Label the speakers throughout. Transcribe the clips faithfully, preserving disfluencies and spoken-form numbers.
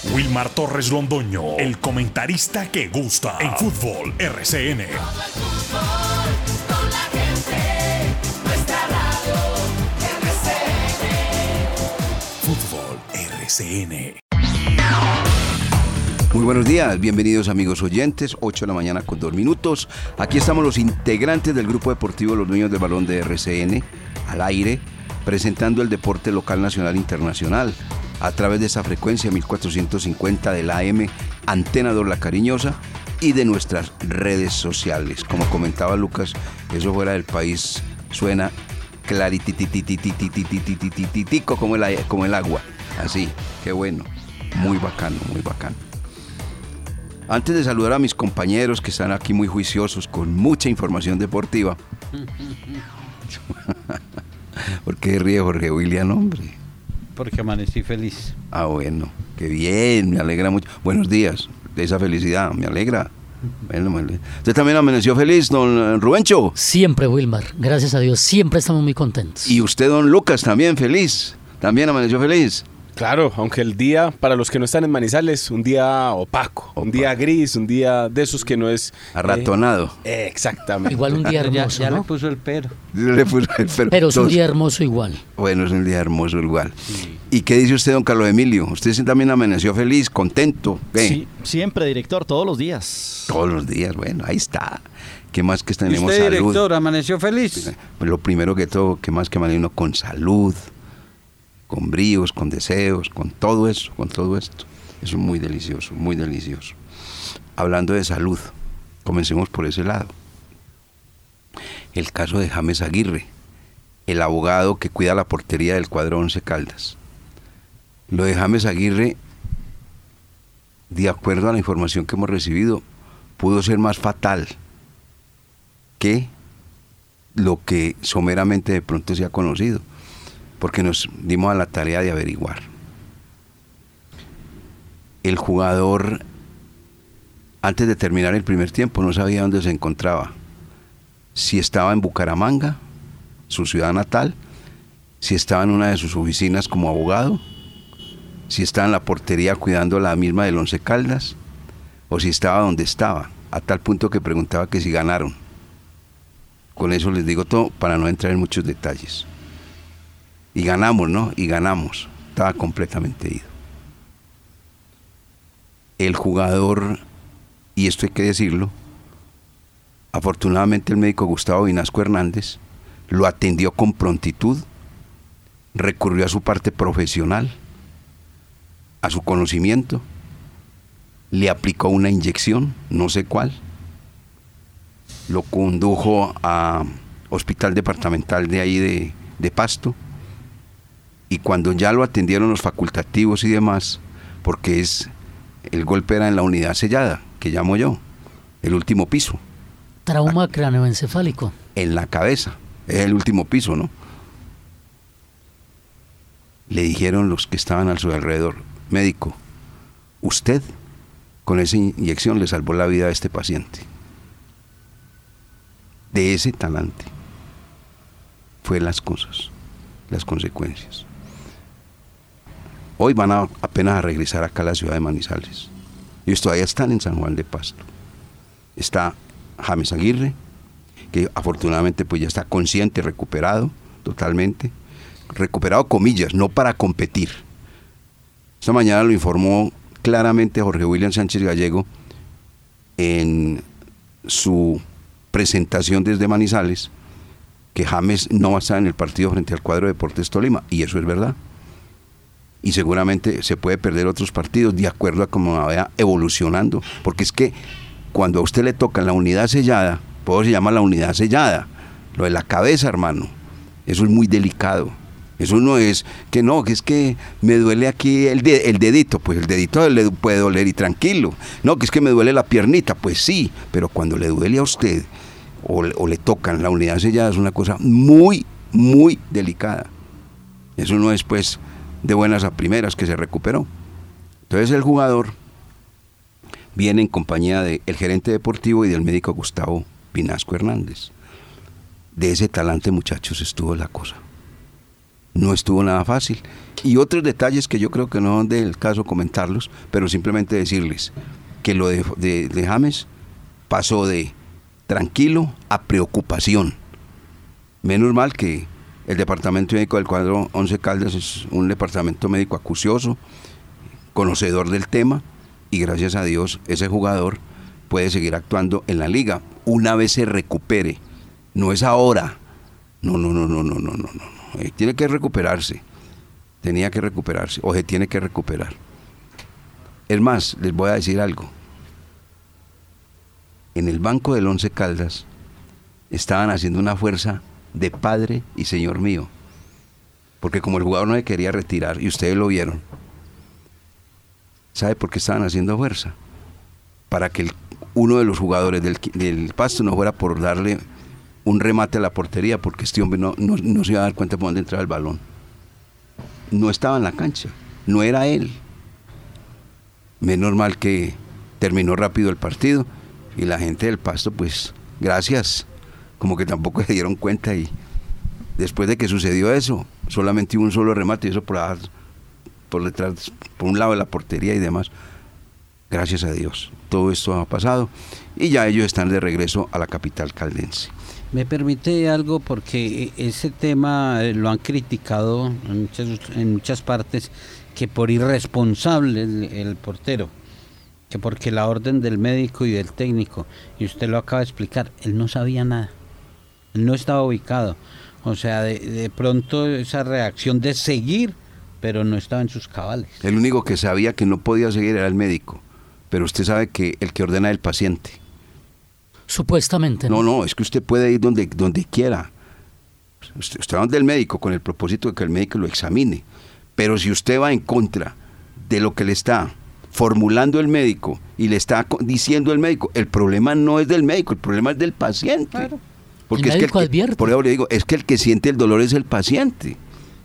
Speaker 1: Wilmar Torres Londoño, el comentarista que gusta en Fútbol R C N. Fútbol R C N.
Speaker 2: Muy buenos días, bienvenidos amigos oyentes, ocho de la mañana con dos minutos. Aquí estamos los integrantes del Grupo Deportivo Los Dueños del Balón de R C N, al aire, presentando el deporte local, nacional e internacional, a través de esa frecuencia mil cuatrocientos cincuenta de la A M, Antena dos La Cariñosa, y de nuestras redes sociales. Como comentaba Lucas, eso fuera del país suena clarititititititititititico como el, como el agua. Así, qué bueno, muy bacano, muy bacano. Antes de saludar a mis compañeros que están aquí muy juiciosos con mucha información deportiva. ¿Por qué ríe Jorge William, hombre?
Speaker 3: Porque amanecí feliz.
Speaker 2: Ah, bueno, qué bien, me alegra mucho. Buenos días, de esa felicidad, me alegra. Bueno, ¿usted también amaneció feliz, don Rubencho?
Speaker 4: Siempre, Wilmar, gracias a Dios, siempre estamos muy contentos.
Speaker 2: Y usted, don Lucas, también feliz, también amaneció feliz.
Speaker 5: Claro, aunque el día, para los que no están en Manizales, un día opaco, opaco. un día gris, un día de esos que no es...
Speaker 2: Arratonado.
Speaker 5: Eh, exactamente.
Speaker 4: Igual un día hermoso,
Speaker 3: ya, ya
Speaker 4: ¿no?
Speaker 3: le puso el pero.
Speaker 2: Le puso el pero.
Speaker 4: Pero es un día hermoso igual.
Speaker 2: Bueno, es un día hermoso igual. Sí. ¿Y qué dice usted, don Carlos Emilio? ¿Usted también amaneció feliz, contento? ¿Qué?
Speaker 6: Sí, siempre, director, todos los días.
Speaker 2: Todos los días, bueno, ahí está. ¿Qué más que tenemos?
Speaker 3: ¿Y usted,
Speaker 2: salud?
Speaker 3: director, amaneció feliz?
Speaker 2: Pues lo primero que todo, ¿qué más que amaneció con salud? Con bríos, con deseos, con todo eso, con todo esto. Eso es muy delicioso, muy delicioso. Hablando de salud, comencemos por ese lado. El caso de James Aguirre, el abogado que cuida la portería del cuadro Once Caldas. Lo de James Aguirre, de acuerdo a la información que hemos recibido, pudo ser más fatal que lo que someramente de pronto se ha conocido, porque nos dimos a la tarea de averiguar. El jugador, antes de terminar el primer tiempo, no sabía dónde se encontraba. Si estaba en Bucaramanga, su ciudad natal, si estaba en una de sus oficinas como abogado, si estaba en la portería cuidando la misma del Once Caldas, o si estaba donde estaba, a tal punto que preguntaba que si ganaron. Con eso les digo todo para no entrar en muchos detalles. Y ganamos, ¿no? Y ganamos. Estaba completamente ido. El jugador, y esto hay que decirlo, afortunadamente el médico Gustavo Vinasco Hernández lo atendió con prontitud, recurrió a su parte profesional, a su conocimiento, le aplicó una inyección, no sé cuál, lo condujo a hospital departamental de ahí de, de Pasto, y cuando ya lo atendieron los facultativos y demás, porque es el golpe era en la unidad sellada, que llamo yo, el último piso.
Speaker 4: Trauma cráneoencefálico. En
Speaker 2: la cabeza, es el último piso, ¿no? Le dijeron los que estaban a su alrededor: médico, usted con esa inyección le salvó la vida a este paciente. De ese talante fue las cosas, las consecuencias. Hoy van a, apenas a regresar acá a la ciudad de Manizales. Ellos todavía están en San Juan de Pasto. Está James Aguirre, que afortunadamente pues ya está consciente, recuperado totalmente. Recuperado comillas, no para competir. Esta mañana lo informó claramente Jorge William Sánchez Gallego en su presentación desde Manizales, que James no va a estar en el partido frente al cuadro Deportes Tolima, y eso es verdad. Y seguramente se puede perder otros partidos de acuerdo a cómo vaya evolucionando, porque es que cuando a usted le toca la unidad sellada, por eso se llama la unidad sellada, lo de la cabeza, hermano, eso es muy delicado. Eso no es que no, que es que me duele aquí el, de, el dedito, pues el dedito le puede doler y tranquilo. No, que es que me duele la piernita, pues sí, pero cuando le duele a usted o, o le tocan la unidad sellada es una cosa muy, muy delicada. Eso no es pues de buenas a primeras que se recuperó. Entonces el jugador viene en compañía del gerente deportivo y del médico Gustavo Vinasco Hernández. De ese talante, muchachos, estuvo la cosa. No estuvo nada fácil. Y otros detalles que yo creo que no son del caso comentarlos, pero simplemente decirles que lo de, de, de James pasó de tranquilo a preocupación. Menos mal que el departamento médico del cuadro Once Caldas es un departamento médico acucioso, conocedor del tema, y gracias a Dios ese jugador puede seguir actuando en la liga una vez se recupere. No es ahora. No, no, no, no, no, no, no, no. Eh, tiene que recuperarse. Tenía que recuperarse, o se tiene que recuperar. Es más, les voy a decir algo. En el banco del Once Caldas estaban haciendo una fuerza de padre y señor mío, porque como el jugador no se quería retirar, y ustedes lo vieron, ¿sabe por qué estaban haciendo fuerza? Para que el, uno de los jugadores del, del Pasto no fuera por darle un remate a la portería, porque este hombre no, no, no se iba a dar cuenta por dónde entraba el balón. No estaba en la cancha, no era él. Menos mal que terminó rápido el partido y la gente del Pasto, pues, gracias, como que tampoco se dieron cuenta, y después de que sucedió eso, solamente hubo un solo remate, y eso por, la, por detrás, por un lado de la portería y demás. Gracias a Dios, todo esto ha pasado y ya ellos están de regreso a la capital caldense.
Speaker 3: Me permite algo, porque ese tema lo han criticado en muchas, en muchas partes, que por irresponsable el, el portero, que porque la orden del médico y del técnico, y usted lo acaba de explicar, él no sabía nada, él no estaba ubicado, o sea, de, de pronto esa reacción de seguir, pero no estaba en sus cabales.
Speaker 2: El único que sabía que no podía seguir era el médico, pero usted sabe que el que ordena es el paciente.
Speaker 4: Supuestamente.
Speaker 2: No, no, es que usted puede ir donde, donde quiera. Usted, usted va donde el médico con el propósito de que el médico lo examine. Pero si usted va en contra de lo que le está formulando el médico y le está diciendo el médico, el problema no es del médico, el problema es del paciente.
Speaker 4: Claro.
Speaker 2: Porque
Speaker 4: el
Speaker 2: es
Speaker 4: médico
Speaker 2: que el
Speaker 4: advierte.
Speaker 2: que, por eso le digo, es que el que siente el dolor es el paciente.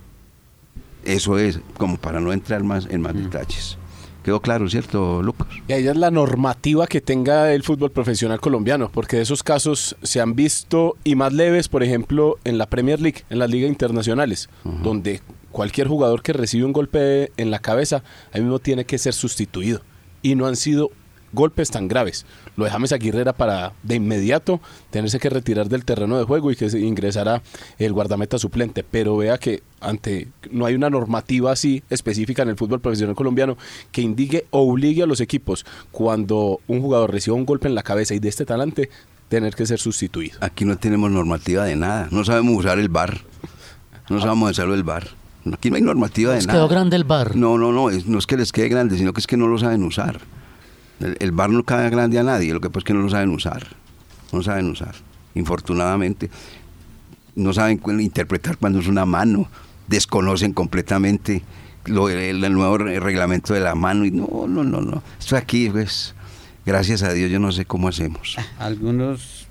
Speaker 2: Eso es, como para no entrar más en más mm. detalles. ¿Quedó claro, cierto, Lucas?
Speaker 5: Y ahí es la normativa que tenga el fútbol profesional colombiano, porque de esos casos se han visto, y más leves, por ejemplo, en la Premier League, en las ligas internacionales, uh-huh. donde cualquier jugador que recibe un golpe en la cabeza, ahí mismo tiene que ser sustituido. Y no han sido golpes tan graves. Lo de James Aguirre era para de inmediato tenerse que retirar del terreno de juego y que ingresara el guardameta suplente, pero vea que ante no hay una normativa así específica en el fútbol profesional colombiano que indique o obligue a los equipos, cuando un jugador reciba un golpe en la cabeza y de este talante, tener que ser sustituido.
Speaker 2: Aquí no tenemos normativa de nada, no sabemos usar el V A R, no sabemos usarlo el V A R. Aquí no hay normativa de
Speaker 4: ¿Les
Speaker 2: nada.
Speaker 4: quedó grande el V A R?
Speaker 2: No, no, no, es, no es que les quede grande, sino que es que no lo saben usar. El, el V A R no queda grande a nadie, lo que pasa es que no lo saben usar. No lo saben usar, infortunadamente. No saben interpretar cuando es una mano, desconocen completamente lo, el, el nuevo reglamento de la mano. Y no, no, no, no. Esto aquí, pues, gracias a Dios, yo no sé cómo hacemos.
Speaker 3: Algunos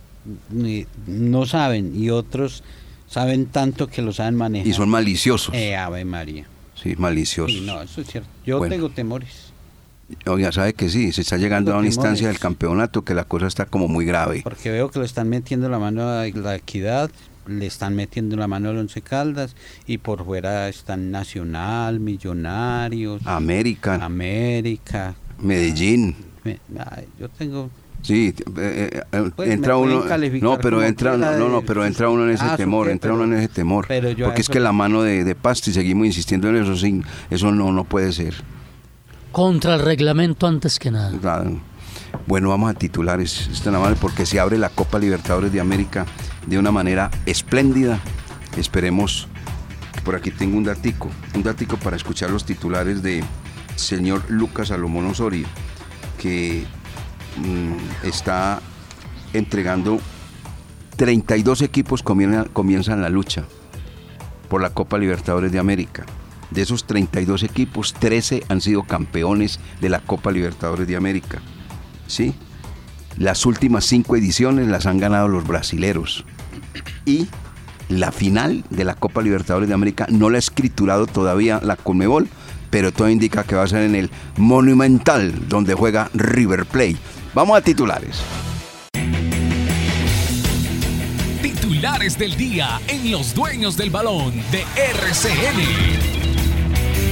Speaker 3: no saben y otros saben tanto que lo saben manejar.
Speaker 2: Y son maliciosos.
Speaker 3: Eh, Ave María.
Speaker 2: Sí, maliciosos.
Speaker 3: Sí, no, eso es cierto. Yo bueno. tengo temores.
Speaker 2: Oiga, sabe que sí, se está llegando a una instancia del campeonato que la cosa está como muy grave.
Speaker 3: Porque veo que le están metiendo la mano a la Equidad, le están metiendo la mano al Once Caldas, y por fuera están Nacional, Millonarios,
Speaker 2: América,
Speaker 3: América,
Speaker 2: Medellín.
Speaker 3: Me, ay, yo tengo.
Speaker 2: Sí, eh, eh, pues entra uno. No, pero entra, no, no, no, pero entra uno en ese ah, temor, qué, entra pero, uno en ese temor. Porque es que la mano de, de Pasto, y seguimos insistiendo en eso, sin, eso no, no puede ser.
Speaker 4: Contra el reglamento antes que nada.
Speaker 2: Claro. Bueno, vamos a titulares, esta nada más, porque se abre la Copa Libertadores de América de una manera espléndida. Esperemos, por aquí tengo un datico, un datico para escuchar los titulares de señor Lucas Salomón Osorio, que mmm, está entregando treinta y dos equipos comienzan, comienzan la lucha por la Copa Libertadores de América. De esos treinta y dos equipos, trece han sido campeones de la Copa Libertadores de América. ¿Sí? Las últimas cinco ediciones las han ganado los brasileros. Y la final de la Copa Libertadores de América no la ha escriturado todavía la Conmebol, pero todo indica que va a ser en el Monumental, donde juega River Plate. Vamos a titulares.
Speaker 1: Titulares del día en Los Dueños del Balón de R C N.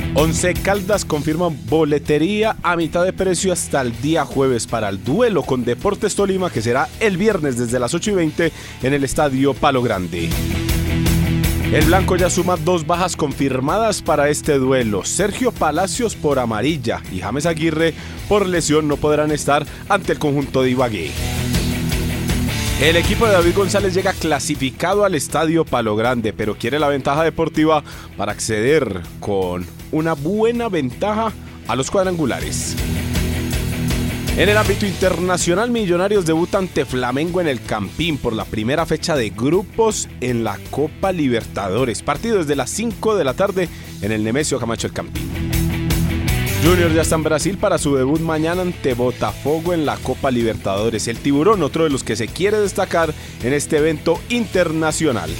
Speaker 5: Once Caldas confirma boletería a mitad de precio hasta el día jueves para el duelo con Deportes Tolima, que será el viernes desde las ocho y veinte en el Estadio Palo Grande. El blanco ya suma dos bajas confirmadas para este duelo. Sergio Palacios por amarilla y James Aguirre por lesión no podrán estar ante el conjunto de Ibagué. El equipo de David González llega clasificado al Estadio Palo Grande, pero quiere la ventaja deportiva para acceder con una buena ventaja a los cuadrangulares. En el ámbito internacional, Millonarios debuta ante Flamengo en el Campín por la primera fecha de grupos en la Copa Libertadores. Partido desde las cinco de la tarde en el Nemesio Camacho El Campín. Junior ya está en Brasil para su debut mañana ante Botafogo en la Copa Libertadores. El Tiburón, otro de los que se quiere destacar en este evento internacional.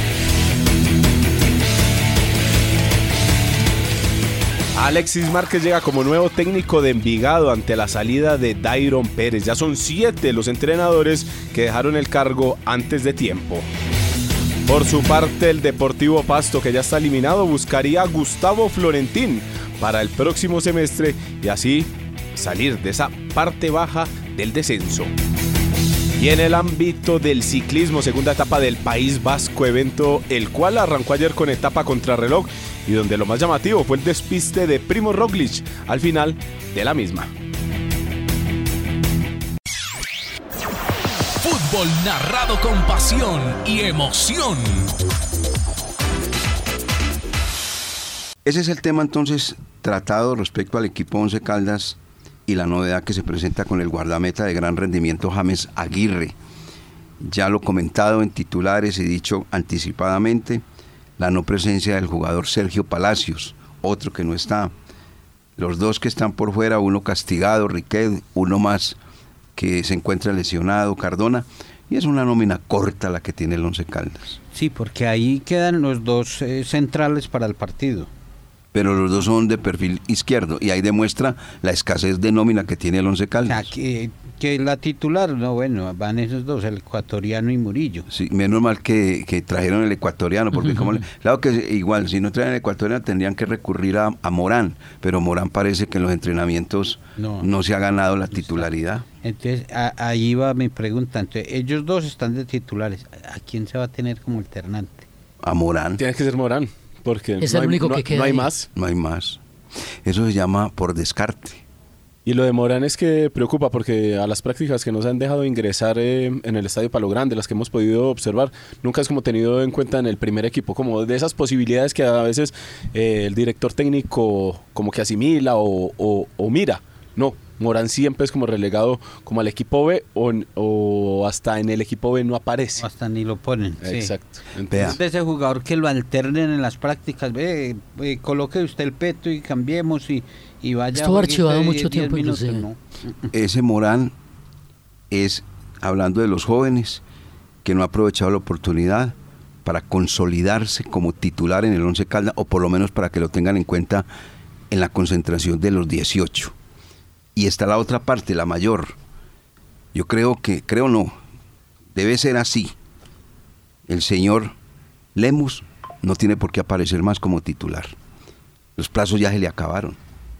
Speaker 5: Alexis Márquez llega como nuevo técnico de Envigado ante la salida de Dairon Pérez. Ya son siete los entrenadores que dejaron el cargo antes de tiempo. Por su parte, el Deportivo Pasto, que ya está eliminado, buscaría a Gustavo Florentín para el próximo semestre y así salir de esa parte baja del descenso. Y en el ámbito del ciclismo, segunda etapa del País Vasco, evento el cual arrancó ayer con etapa contrarreloj y donde lo más llamativo fue el despiste de Primo Roglic al final de la misma.
Speaker 1: Fútbol narrado con pasión y emoción.
Speaker 2: Ese es el tema entonces tratado respecto al equipo Once Caldas y la novedad que se presenta con el guardameta de gran rendimiento James Aguirre. Ya lo comentado en titulares y dicho anticipadamente, la no presencia del jugador Sergio Palacios, otro que no está. Los dos que están por fuera, uno castigado, Riquet, uno más que se encuentra lesionado, Cardona, y es una nómina corta la que tiene el Once Caldas.
Speaker 3: Sí, porque ahí quedan los dos eh, centrales para el partido.
Speaker 2: Pero los dos son de perfil izquierdo y ahí demuestra la escasez de nómina que tiene el Once Caldas.
Speaker 3: O sea, que, que la titular, no, bueno, van esos dos, el ecuatoriano y Murillo.
Speaker 2: Sí, menos mal que, que trajeron el ecuatoriano, porque uh-huh. como le, claro que igual, si no traen el ecuatoriano tendrían que recurrir a, a Morán, pero Morán parece que en los entrenamientos no, no se ha ganado la titularidad.
Speaker 3: Entonces, a, ahí va mi pregunta. Entonces, ellos dos están de titulares. ¿A quién se va a tener como alternante?
Speaker 2: A Morán.
Speaker 5: Tiene que ser Morán. Porque
Speaker 4: es
Speaker 5: no
Speaker 4: el
Speaker 5: hay,
Speaker 4: único
Speaker 5: no,
Speaker 4: que queda.
Speaker 5: No hay
Speaker 4: ahí.
Speaker 5: más.
Speaker 2: No hay más. Eso se llama por descarte.
Speaker 5: Y lo de Morán es que preocupa porque a las prácticas que nos han dejado ingresar eh, en el Estadio Palo Grande, las que hemos podido observar, nunca es como tenido en cuenta en el primer equipo, como de esas posibilidades que a veces eh, el director técnico como que asimila o, o, o mira. No, Morán siempre es como relegado como al equipo B o, o hasta en el equipo B no aparece.
Speaker 3: O hasta ni lo ponen.
Speaker 5: Exacto.
Speaker 3: Sí.
Speaker 5: Entonces,
Speaker 3: de ese jugador que lo alternen en las prácticas, ve, ve coloque usted el peto y cambiemos y, y vaya.
Speaker 4: Estuvo archivado mucho tiempo
Speaker 3: minutos, ¿no?
Speaker 2: Ese Morán es, hablando de los jóvenes, que no ha aprovechado la oportunidad para consolidarse como titular en el Once Caldas, o por lo menos para que lo tengan en cuenta en la concentración de los dieciocho. Y está la otra parte, la mayor. Yo creo que, creo no, debe ser así. El señor Lemus no tiene por qué aparecer más como titular. Los plazos ya se le acabaron.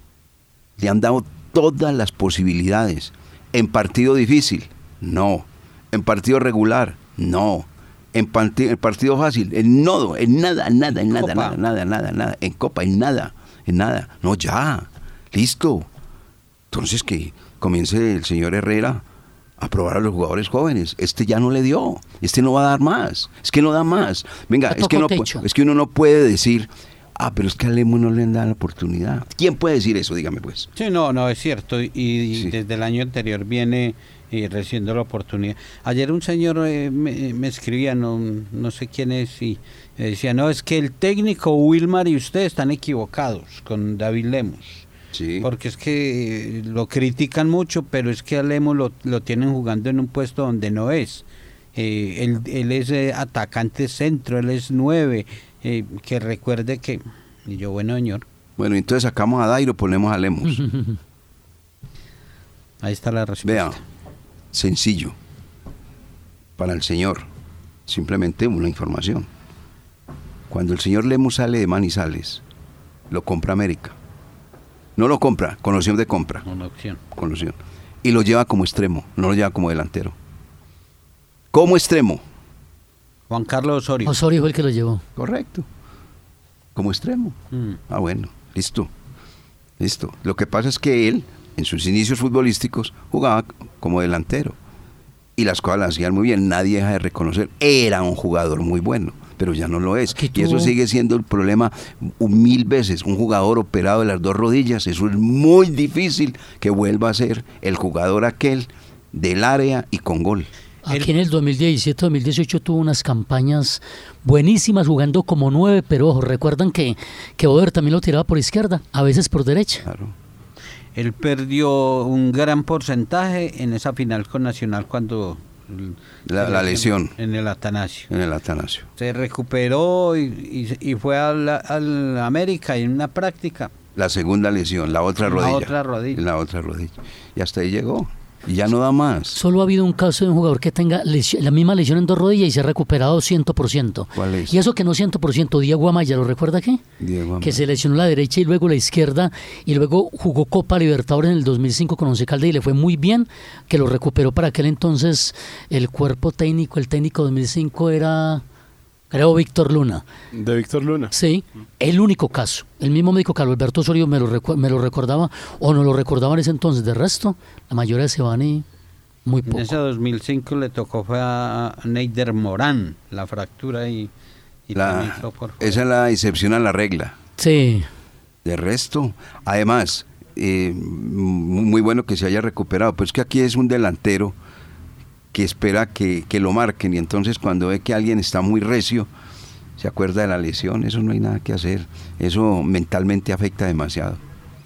Speaker 2: Le han dado todas las posibilidades. En partido difícil, no. En partido regular, no. En, panti- en partido fácil, en nodo, en nada, nada, en nada, nada, nada, nada, nada. En copa, en nada, en nada. No, ya, listo. Entonces que comience el señor Herrera a probar a los jugadores jóvenes. Este ya no le dio, este no va a dar más, es que no da más. Venga, es que, no, es que uno no puede decir, ah, pero es que a Lemus no le han dado la oportunidad. ¿Quién puede decir eso? Dígame pues.
Speaker 3: Sí, no, no, es cierto. Y, y
Speaker 2: Sí.
Speaker 3: desde el año anterior viene eh, recibiendo la oportunidad. Ayer un señor eh, me, me escribía, no, no sé quién es, y me decía, no, es que el técnico Wilmar y usted están equivocados con David Lemus.
Speaker 2: Sí.
Speaker 3: Porque es que lo critican mucho, pero es que a Lemus lo, lo tienen jugando en un puesto donde no es. Eh, él, él es eh, atacante centro, él es nueve, eh, que recuerde que... Y yo, bueno, señor.
Speaker 2: Bueno, entonces sacamos a Dairo, ponemos a Lemus.
Speaker 3: Ahí está la respuesta.
Speaker 2: Vea, sencillo. Para el señor, simplemente una información. Cuando el señor Lemus sale de Manizales, lo compra América. No lo compra, con opción de compra.
Speaker 3: Una opción.
Speaker 2: Con opción. Y lo lleva como extremo, no lo lleva como delantero. Como extremo.
Speaker 3: Juan Carlos Osorio.
Speaker 4: Osorio fue el que lo llevó.
Speaker 2: Correcto. Como extremo.
Speaker 3: Mm.
Speaker 2: Ah, bueno, listo. Listo. Lo que pasa es que él, en sus inicios futbolísticos, jugaba como delantero. Y las cosas las hacían muy bien. Nadie deja de reconocer. Era un jugador muy bueno, pero ya no lo es.
Speaker 4: Aquí
Speaker 2: Y eso
Speaker 4: tuvo-
Speaker 2: sigue siendo el problema un mil veces. Un jugador operado de las dos rodillas, eso es muy difícil que vuelva a ser el jugador aquel del área y con gol.
Speaker 4: Aquí en el dos mil diecisiete dos mil dieciocho tuvo unas campañas buenísimas jugando como nueve, pero ojo, recuerdan que, que Boder también lo tiraba por izquierda, a veces por derecha.
Speaker 2: Claro.
Speaker 3: Él perdió un gran porcentaje en esa final con Nacional cuando...
Speaker 2: La- la lesión.
Speaker 3: En el Atanasio.
Speaker 2: En el Atanasio.
Speaker 3: Se recuperó y, y, y fue al, al América en una práctica.
Speaker 2: La segunda lesión, la otra
Speaker 3: La
Speaker 2: rodilla.
Speaker 3: otra rodilla.
Speaker 2: La otra rodilla. Y hasta ahí llegó. Y ya no da más.
Speaker 4: Solo ha habido un caso de un jugador que tenga lesión- la misma lesión en dos rodillas y se ha recuperado cien por ciento.
Speaker 2: ¿Cuál es?
Speaker 4: Y eso que no cien por ciento, Diego Amaya, ¿lo recuerda qué?
Speaker 2: Diego Amaya.
Speaker 4: Que se lesionó la derecha y luego la izquierda y luego jugó Copa Libertadores en el dos mil cinco con Once Caldas y le fue muy bien, que lo recuperó para aquel entonces el cuerpo técnico, el técnico dos mil cinco era, creo, Víctor Luna.
Speaker 5: De Víctor Luna.
Speaker 4: Sí, el único caso. El mismo médico Carlos Alberto Osorio me lo, recu- me lo recordaba o no lo recordaba en ese entonces. De resto, la mayoría se van y muy
Speaker 3: En
Speaker 4: poco.
Speaker 3: ese dos mil cinco le tocó fue a Neider Morán la fractura y, y también
Speaker 2: La,
Speaker 3: quedó por fuera.
Speaker 2: esa es la excepción a la regla.
Speaker 4: Sí,
Speaker 2: De resto, además, eh, muy bueno que se haya recuperado. Pues que aquí es un delantero que espera que, que lo marquen y entonces cuando ve que alguien está muy recio, se acuerda de la lesión. Eso no hay nada que hacer. Eso mentalmente afecta demasiado.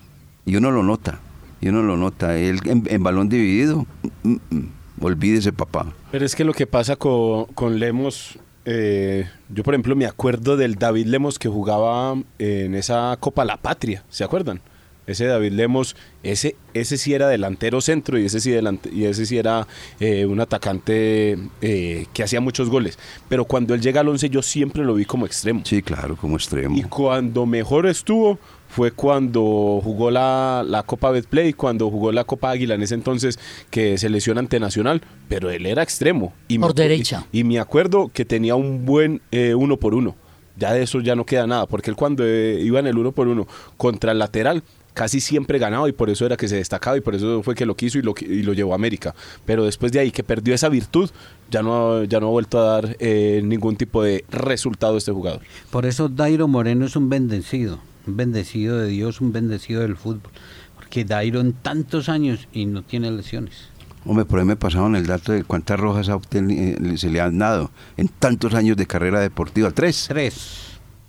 Speaker 2: Y uno lo nota. Y uno lo nota. Él en, en balón dividido, mm, mm, olvídese, papá.
Speaker 5: Pero es que lo que pasa con, con Lemos, eh, yo por ejemplo me acuerdo del David Lemos que jugaba en esa Copa La Patria, ¿se acuerdan? Ese David Lemos, ese, ese sí era delantero centro y ese sí, delante, y ese sí era eh, un atacante eh, que hacía muchos goles. Pero cuando él llega al once yo siempre lo vi como extremo.
Speaker 2: Sí, claro, como extremo.
Speaker 5: Y cuando mejor estuvo fue cuando jugó la, la Copa Betplay, cuando jugó la Copa Águila en ese entonces que se lesiona ante Nacional, pero él era extremo. Y
Speaker 4: Por
Speaker 5: me,
Speaker 4: derecha.
Speaker 5: Y, y me acuerdo que tenía un buen eh, uno por uno. Ya de eso ya no queda nada, porque él cuando eh, iba en el uno por uno contra el lateral, casi siempre ganaba y por eso era que se destacaba y por eso fue que lo quiso y lo, y lo llevó a América. Pero después de ahí que perdió esa virtud, ya no, ya no ha vuelto a dar eh, ningún tipo de resultado este jugador.
Speaker 3: Por eso Dairo Moreno es un bendecido, un bendecido de Dios, un bendecido del fútbol. Porque Dairo en tantos años y no tiene lesiones.
Speaker 2: Hombre, por ahí me pasaron el dato de cuántas rojas ha obteni- se le han dado en tantos años de carrera deportiva. Tres.
Speaker 3: Tres.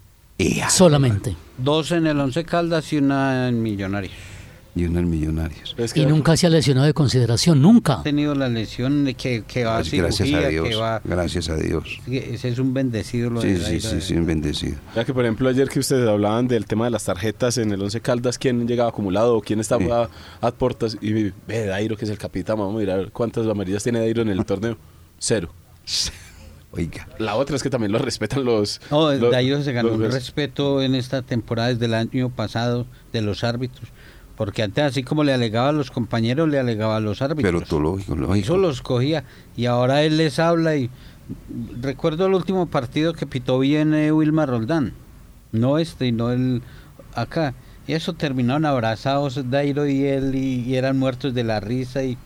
Speaker 2: Ea.
Speaker 4: solamente.
Speaker 3: Dos en el Once Caldas y una en Millonarios.
Speaker 2: Y uno en Millonarios.
Speaker 5: Es que
Speaker 4: Y nunca se ha lesionado de consideración, nunca.
Speaker 3: Ha tenido la lesión de que, que va a
Speaker 2: Pues gracias
Speaker 3: cirugía,
Speaker 2: a Dios.
Speaker 3: que va...
Speaker 2: Gracias a Dios.
Speaker 3: Ese es un bendecido lo
Speaker 2: Sí,
Speaker 3: de
Speaker 2: sí,
Speaker 3: Dairo,
Speaker 2: sí,
Speaker 3: de
Speaker 2: sí,
Speaker 3: verdad.
Speaker 2: un bendecido.
Speaker 5: Ya que por ejemplo ayer que ustedes hablaban del tema de las tarjetas en el Once Caldas, quién llegaba acumulado o quién estaba
Speaker 2: Sí.
Speaker 5: a, a portas y ve Dairo que es el capitán, vamos a mirar cuántas amarillas tiene Dairo en el torneo. Cero.
Speaker 2: Oiga.
Speaker 5: La otra es que también lo respetan los...
Speaker 3: No,
Speaker 5: los-
Speaker 3: Dairo se ganó
Speaker 5: los
Speaker 3: un
Speaker 5: jueces.
Speaker 3: respeto en esta temporada desde el año pasado de los árbitros. Porque antes, así como le alegaba a los compañeros, le alegaba a los árbitros.
Speaker 2: Pero tú lógico,
Speaker 3: Eso
Speaker 2: lógico.
Speaker 3: los cogía. Y ahora él les habla y... Recuerdo el último partido que pitó bien eh, Wilmar Roldán. No este, y no el... Acá. Y eso terminaron abrazados Dairo y él y, y eran muertos de la risa y...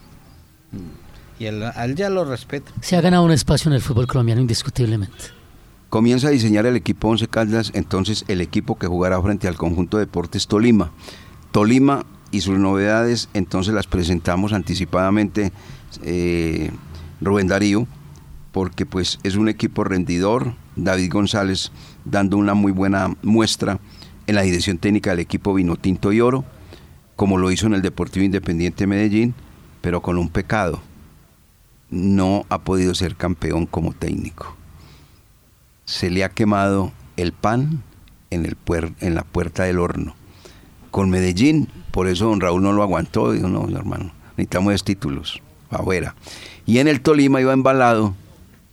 Speaker 3: Y él, a él ya lo respeta.
Speaker 4: Se ha ganado un espacio en el fútbol colombiano indiscutiblemente.
Speaker 2: Comienza a diseñar el equipo Once Caldas, entonces el equipo que jugará frente al conjunto Deportes Tolima. Tolima y sus novedades, entonces las presentamos anticipadamente, eh, Rubén Darío, porque pues es un equipo rendidor, David González dando una muy buena muestra en la dirección técnica del equipo Vinotinto y Oro, como lo hizo en el Deportivo Independiente Medellín, pero con un pecado: no ha podido ser campeón como técnico. Se le ha quemado el pan en, el puer- en la puerta del horno. Con Medellín, por eso don Raúl no lo aguantó, dijo: no, hermano, necesitamos títulos, afuera. Y en el Tolima iba embalado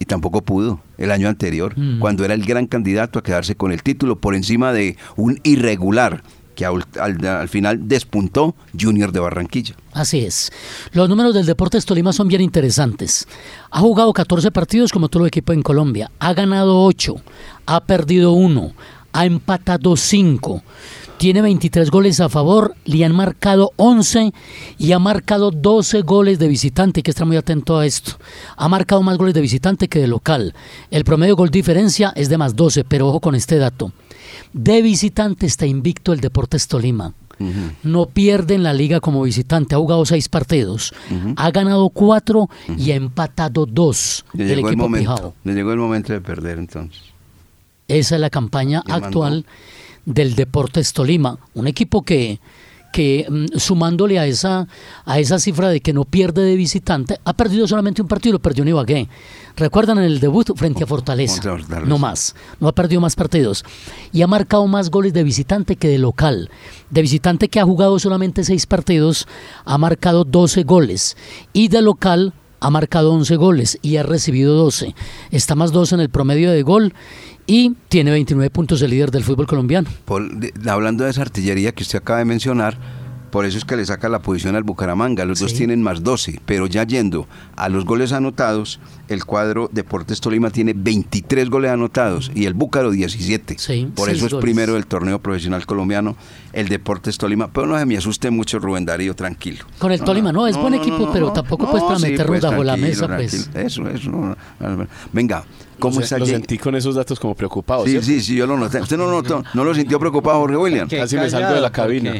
Speaker 2: Y tampoco pudo el año anterior, mm. cuando era el gran candidato a quedarse con el título por encima de un irregular que al, al, al final despuntó, Junior de Barranquilla.
Speaker 4: Así es. Los números del Deportes Tolima son bien interesantes. Ha jugado catorce partidos como todo el equipo en Colombia. Ha ganado ocho, ha perdido uno, ha empatado cinco. Tiene veintitrés goles a favor, le han marcado once y ha marcado doce goles de visitante. Hay que estar muy atento a esto. Ha marcado más goles de visitante que de local. El promedio gol diferencia es de más doce, pero ojo con este dato. De visitante está invicto el Deportes Tolima. Uh-huh. No pierde en la liga como visitante. Ha jugado seis partidos. Uh-huh. Ha ganado cuatro uh-huh. y ha empatado dos.
Speaker 2: Le llegó, el momento, le llegó el momento de perder entonces.
Speaker 4: Esa es la campaña Le actual mandó. del Deportes Tolima. Un equipo que, que sumándole a esa, a esa cifra de que no pierde de visitante, ha perdido solamente un partido, lo perdió en Ibagué. ¿Recuerdan el debut frente a Fortaleza? Fortaleza? No más, no ha perdido más partidos. Y ha marcado más goles de visitante que de local. De visitante, que ha jugado solamente seis partidos, ha marcado doce goles. Y de local ha marcado once goles y ha recibido doce. Está más doce en el promedio de gol y tiene veintinueve puntos de líder del fútbol colombiano.
Speaker 2: Por, de, hablando de esa artillería que usted acaba de mencionar, por eso es que le saca la posición al Bucaramanga. Los sí. dos tienen más doce, pero ya yendo a los goles anotados, el cuadro Deportes Tolima tiene veintitrés goles anotados y el Búcaro diecisiete. Sí, por eso es goles. Primero del torneo profesional colombiano, el Deportes Tolima. Pero no se me asuste mucho, Rubén Darío, tranquilo.
Speaker 4: Con el no, Tolima, no, es no, buen no, equipo, no, pero no, tampoco no, pues para sí, meternos pues, bajo la mesa. Pues.
Speaker 2: Eso, eso. No, venga. ¿Cómo
Speaker 5: lo,
Speaker 2: está
Speaker 5: lo sentí con esos datos como preocupado.
Speaker 2: Sí, ¿cierto? sí, sí, yo lo noté. ¿Usted no lo notó? ¿No lo sintió preocupado, Jorge William?
Speaker 5: Casi me salgo de la cabina.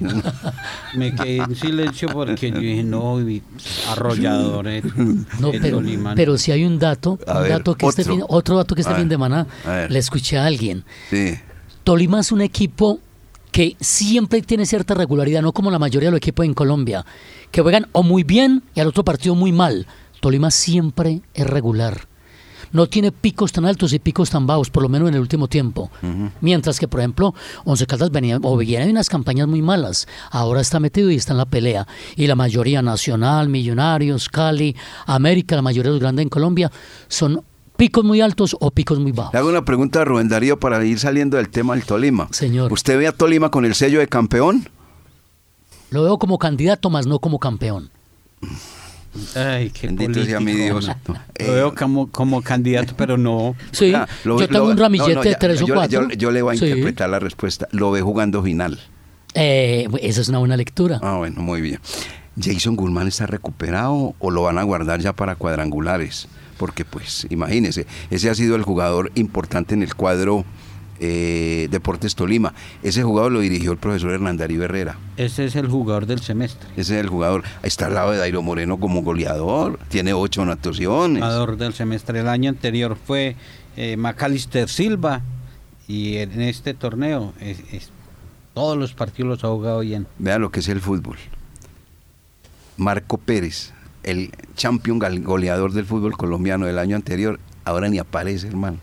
Speaker 3: Me quedé en silencio porque yo dije, no, arrollador. Eh,
Speaker 4: no, pero, pero si hay un dato, un ver, dato que otro. Este fin, otro dato que este fin de semana le escuché a alguien.
Speaker 2: Sí.
Speaker 4: Tolima es un equipo que siempre tiene cierta regularidad, no como la mayoría de los equipos en Colombia, que juegan o muy bien y al otro partido muy mal. Tolima siempre es regular. No tiene picos tan altos y picos tan bajos, por lo menos en el último tiempo. Uh-huh. Mientras que, por ejemplo, Once Caldas venía o viene de unas campañas muy malas. Ahora está metido y está en la pelea. Y la mayoría, Nacional, Millonarios, Cali, América, la mayoría de los grandes en Colombia, son picos muy altos o picos muy bajos.
Speaker 2: Le hago una pregunta a Rubén Darío para ir saliendo del tema del Tolima.
Speaker 4: Señor.
Speaker 2: ¿Usted ve a Tolima con el sello de campeón?
Speaker 4: Lo veo como candidato, más no como campeón.
Speaker 3: Ay, qué
Speaker 2: bendito
Speaker 3: político,
Speaker 2: sea mi Dios.
Speaker 3: No. Eh, lo veo como, como candidato, pero no.
Speaker 4: Sí, ah, lo, yo tengo lo, un ramillete no, no, ya, de tres o
Speaker 2: yo,
Speaker 4: cuatro.
Speaker 2: Yo, yo le voy a sí. interpretar la respuesta. Lo ve jugando final.
Speaker 4: Eh, esa es una buena lectura.
Speaker 2: Ah, bueno, muy bien. ¿Jason Guzmán está recuperado o lo van a guardar ya para cuadrangulares? Porque, pues, imagínese, ese ha sido el jugador importante en el cuadro eh, Deportes Tolima. Ese jugador lo dirigió el profesor Hernán Darío Herrera.
Speaker 3: Ese es el jugador del semestre.
Speaker 2: Ese es el jugador. Está al lado de Dairo Moreno como goleador. Tiene ocho anotaciones.
Speaker 3: Jugador del semestre. El año anterior fue eh, Macalister Silva. Y en este torneo es, es, todos los partidos los ha jugado bien.
Speaker 2: Vea lo que es el fútbol. Marco Pérez, el champion goleador del fútbol colombiano del año anterior, ahora ni aparece, hermano.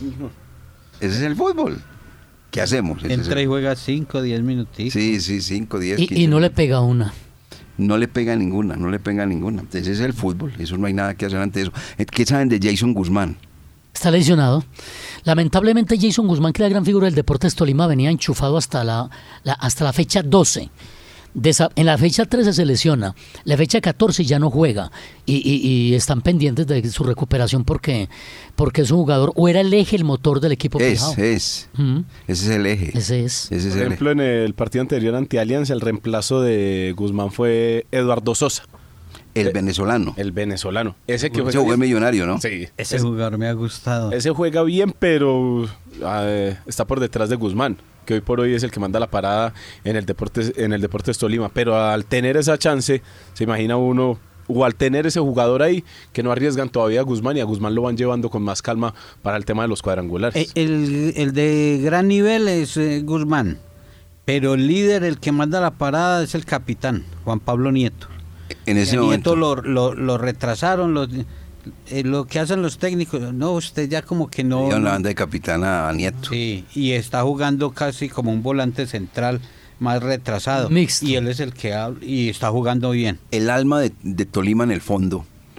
Speaker 2: Ese es el fútbol. ¿Qué hacemos? Ese
Speaker 3: Entra
Speaker 2: el...
Speaker 3: y juega cinco, diez minutitos.
Speaker 2: Sí, sí, cinco, diez,
Speaker 4: y, y no le pega una.
Speaker 2: No le pega ninguna, no le pega ninguna. Ese es el fútbol, eso no hay nada que hacer ante eso. ¿Qué saben de Jason Guzmán?
Speaker 4: Está lesionado. Lamentablemente Jason Guzmán, que era la gran figura del Deportes Tolima, venía enchufado hasta la, la, hasta la fecha doce. Desa- en la fecha trece se lesiona, la fecha catorce ya no juega y, y, y están pendientes de su recuperación porque, porque es un jugador, o era el eje, el motor del equipo.
Speaker 2: Es,
Speaker 4: fijado.
Speaker 2: es.
Speaker 4: ¿Mm?
Speaker 2: Ese es el eje.
Speaker 4: Ese es.
Speaker 2: Ese es
Speaker 5: Por
Speaker 2: el
Speaker 5: ejemplo,
Speaker 2: eje.
Speaker 5: en el partido anterior ante Alianza, el reemplazo de Guzmán fue Eduardo Sosa.
Speaker 2: El
Speaker 5: eh,
Speaker 2: venezolano.
Speaker 5: El venezolano. Ese que
Speaker 2: Ese jugador millonario, ¿no?
Speaker 5: Sí.
Speaker 3: Ese jugador me ha gustado.
Speaker 5: Ese juega bien, pero uh, está por detrás de Guzmán, que hoy por hoy es el que manda la parada en el Deportes, en el Deportes Tolima. Pero al tener esa chance, se imagina uno, o al tener ese jugador ahí, que no arriesgan todavía a Guzmán, y a Guzmán lo van llevando con más calma para el tema de los cuadrangulares.
Speaker 3: El, el de gran nivel es eh, Guzmán, pero el líder, el que manda la parada, es el capitán, Juan Pablo Nieto.
Speaker 2: En ese
Speaker 3: Nieto
Speaker 2: momento.
Speaker 3: lo, lo, lo retrasaron, lo, eh, lo que hacen los técnicos, no, usted ya como que no...
Speaker 2: Dio la banda de capitán a Nieto.
Speaker 3: Sí, y está jugando casi como un volante central más retrasado.
Speaker 4: Mixto.
Speaker 3: Y él es el que habla y está jugando bien.
Speaker 2: El alma de, de Tolima en el fondo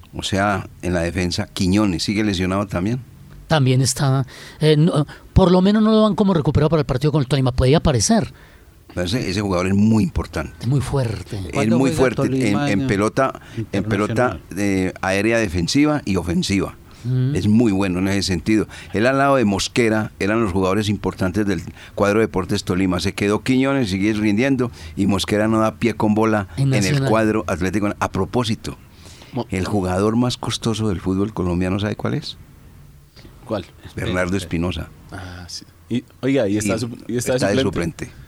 Speaker 2: O sea, en la defensa, Quiñones, ¿sigue lesionado también?
Speaker 4: También está, eh, no, por lo menos no lo dan como recuperado para el partido con el Tolima, podía aparecer.
Speaker 2: Ese, ese jugador es muy importante.
Speaker 4: Es muy fuerte.
Speaker 2: Es muy fuerte en, en pelota, en pelota de aérea defensiva y ofensiva. Mm. Es muy bueno en ese sentido. Él al lado de Mosquera eran los jugadores importantes del cuadro Deportes Tolima. Se quedó Quiñones, sigue rindiendo y Mosquera no da pie con bola en, en el cuadro Atlético. A propósito, el jugador más costoso del fútbol colombiano, ¿sabe cuál es?
Speaker 5: ¿Cuál?
Speaker 2: Bernardo Espinosa.
Speaker 5: Ah, sí. Y, oiga, y está,
Speaker 2: y
Speaker 5: su, y está,
Speaker 2: está
Speaker 5: de
Speaker 2: de
Speaker 5: suplente.
Speaker 2: suplente.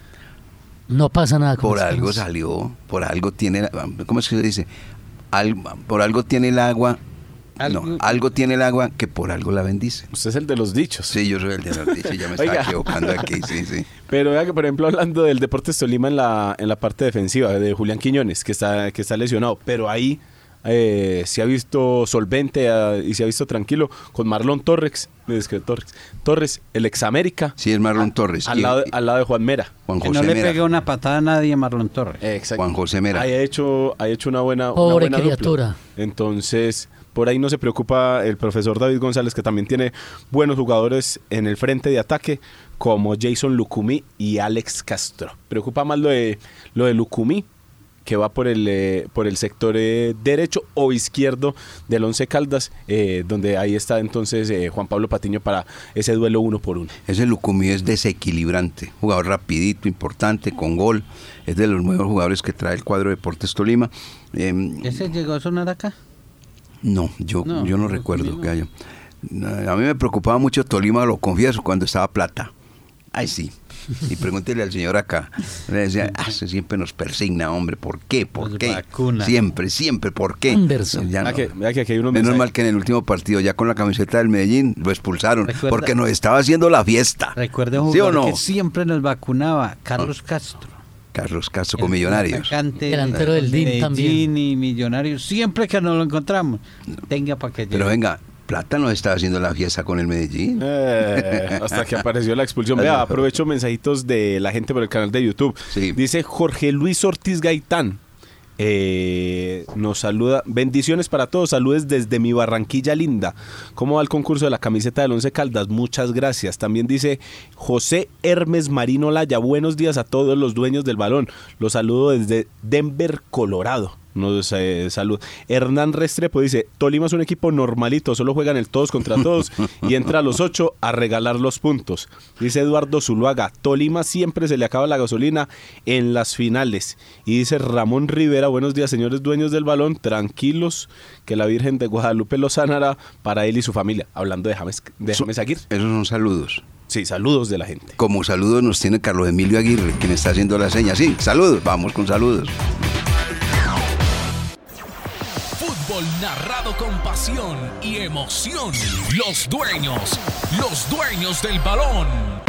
Speaker 4: No pasa nada con
Speaker 2: Por
Speaker 4: Espinosa.
Speaker 2: algo salió, por algo tiene, ¿cómo es que se dice? Al, por algo tiene el agua, ¿Algo? no, algo tiene el agua que por algo la bendice.
Speaker 5: Usted es el de los dichos.
Speaker 2: Sí, yo soy el de los dichos, ya me estaba equivocando aquí, sí, sí.
Speaker 5: Pero vea que, por ejemplo, hablando del Deportes Tolima en la, en la parte defensiva, de Julián Quiñones, que está, que está lesionado, pero ahí eh, se ha visto solvente eh, y se ha visto tranquilo con Marlon Torres, es que Torres, Torres, el ex América.
Speaker 2: Sí, es Marlon a, Torres.
Speaker 5: Al, lado, al lado de Juan Mera.
Speaker 2: Juan
Speaker 3: que
Speaker 2: José
Speaker 3: no le
Speaker 2: Mera.
Speaker 3: pegue una patada a nadie a Marlon Torres.
Speaker 5: Exacto.
Speaker 2: Juan José Mera.
Speaker 5: Ha hecho, ha hecho una buena,
Speaker 4: Pobre
Speaker 5: una buena
Speaker 4: criatura.
Speaker 5: dupla. Entonces, por ahí no se preocupa el profesor David González, que también tiene buenos jugadores en el frente de ataque, como Jason Lucumí y Alex Castro. Preocupa más lo de, lo de Lucumí, que va por el eh, por el sector eh, derecho o izquierdo del Once Caldas, eh, donde ahí está entonces eh, Juan Pablo Patiño para ese duelo uno por uno.
Speaker 2: Ese Lucumí es desequilibrante, jugador rapidito, importante, con gol, es de los nuevos jugadores que trae el cuadro Deportes Tolima. Eh,
Speaker 3: ¿Ese llegó a sonar acá?
Speaker 2: No, yo no, yo no recuerdo
Speaker 3: no.
Speaker 2: que haya. A mí me preocupaba mucho Tolima, lo confieso, cuando estaba Plata. Ay, sí. Y pregúntele al señor acá. Le decía, ah, se siempre nos persigna, hombre. ¿Por qué? ¿Por
Speaker 3: Nos
Speaker 2: qué?
Speaker 3: vacuna.
Speaker 2: Siempre, siempre. ¿Por qué?
Speaker 4: Inverso.
Speaker 2: Ya
Speaker 5: Vea
Speaker 2: no.
Speaker 5: que, vea que aquí hay unos
Speaker 2: Menos
Speaker 5: mensajes.
Speaker 2: mal que en el último partido, ya con la camiseta del Medellín, lo expulsaron.
Speaker 3: Recuerda-
Speaker 2: porque nos estaba haciendo la fiesta.
Speaker 3: Recuerda un
Speaker 2: ¿Sí o
Speaker 3: jugador
Speaker 2: no?
Speaker 3: que siempre nos vacunaba, Carlos Castro.
Speaker 2: Carlos Castro con
Speaker 3: El
Speaker 2: Millonarios.
Speaker 3: atacante
Speaker 4: Delantero del D I N
Speaker 3: Medellín
Speaker 4: también.
Speaker 3: y Millonarios, siempre que nos lo encontramos, tenga para que llegue.
Speaker 2: Pero venga, Plata nos estaba haciendo la fiesta con el Medellín.
Speaker 5: Eh, hasta que apareció la expulsión. Vea, aprovecho mensajitos de la gente por el canal de YouTube.
Speaker 2: Sí.
Speaker 5: Dice Jorge Luis Ortiz Gaitán. Eh, nos saluda. Bendiciones para todos. Saludes desde mi Barranquilla linda. ¿Cómo va el concurso de la camiseta del Once Caldas? Muchas gracias. También dice José Hermes Marino Laya. Buenos días a todos los dueños del balón. Los saludo desde Denver, Colorado. Nos eh, saluda. Hernán Restrepo dice: Tolima es un equipo normalito, solo juegan el todos contra todos y entra a los ocho a regalar los puntos. Dice Eduardo Zuluaga: Tolima siempre se le acaba la gasolina en las finales. Y dice Ramón Rivera: buenos días, señores dueños del balón, tranquilos, que la Virgen de Guadalupe los sanará para él y su familia. Hablando de James, de James Aguirre.
Speaker 2: Esos son saludos.
Speaker 5: Sí, saludos de la gente.
Speaker 2: Como saludos nos tiene Carlos Emilio Aguirre, quien está haciendo la seña. Sí, saludos, vamos con saludos.
Speaker 1: Fútbol narrado con pasión y emoción. Los dueños, los dueños del balón.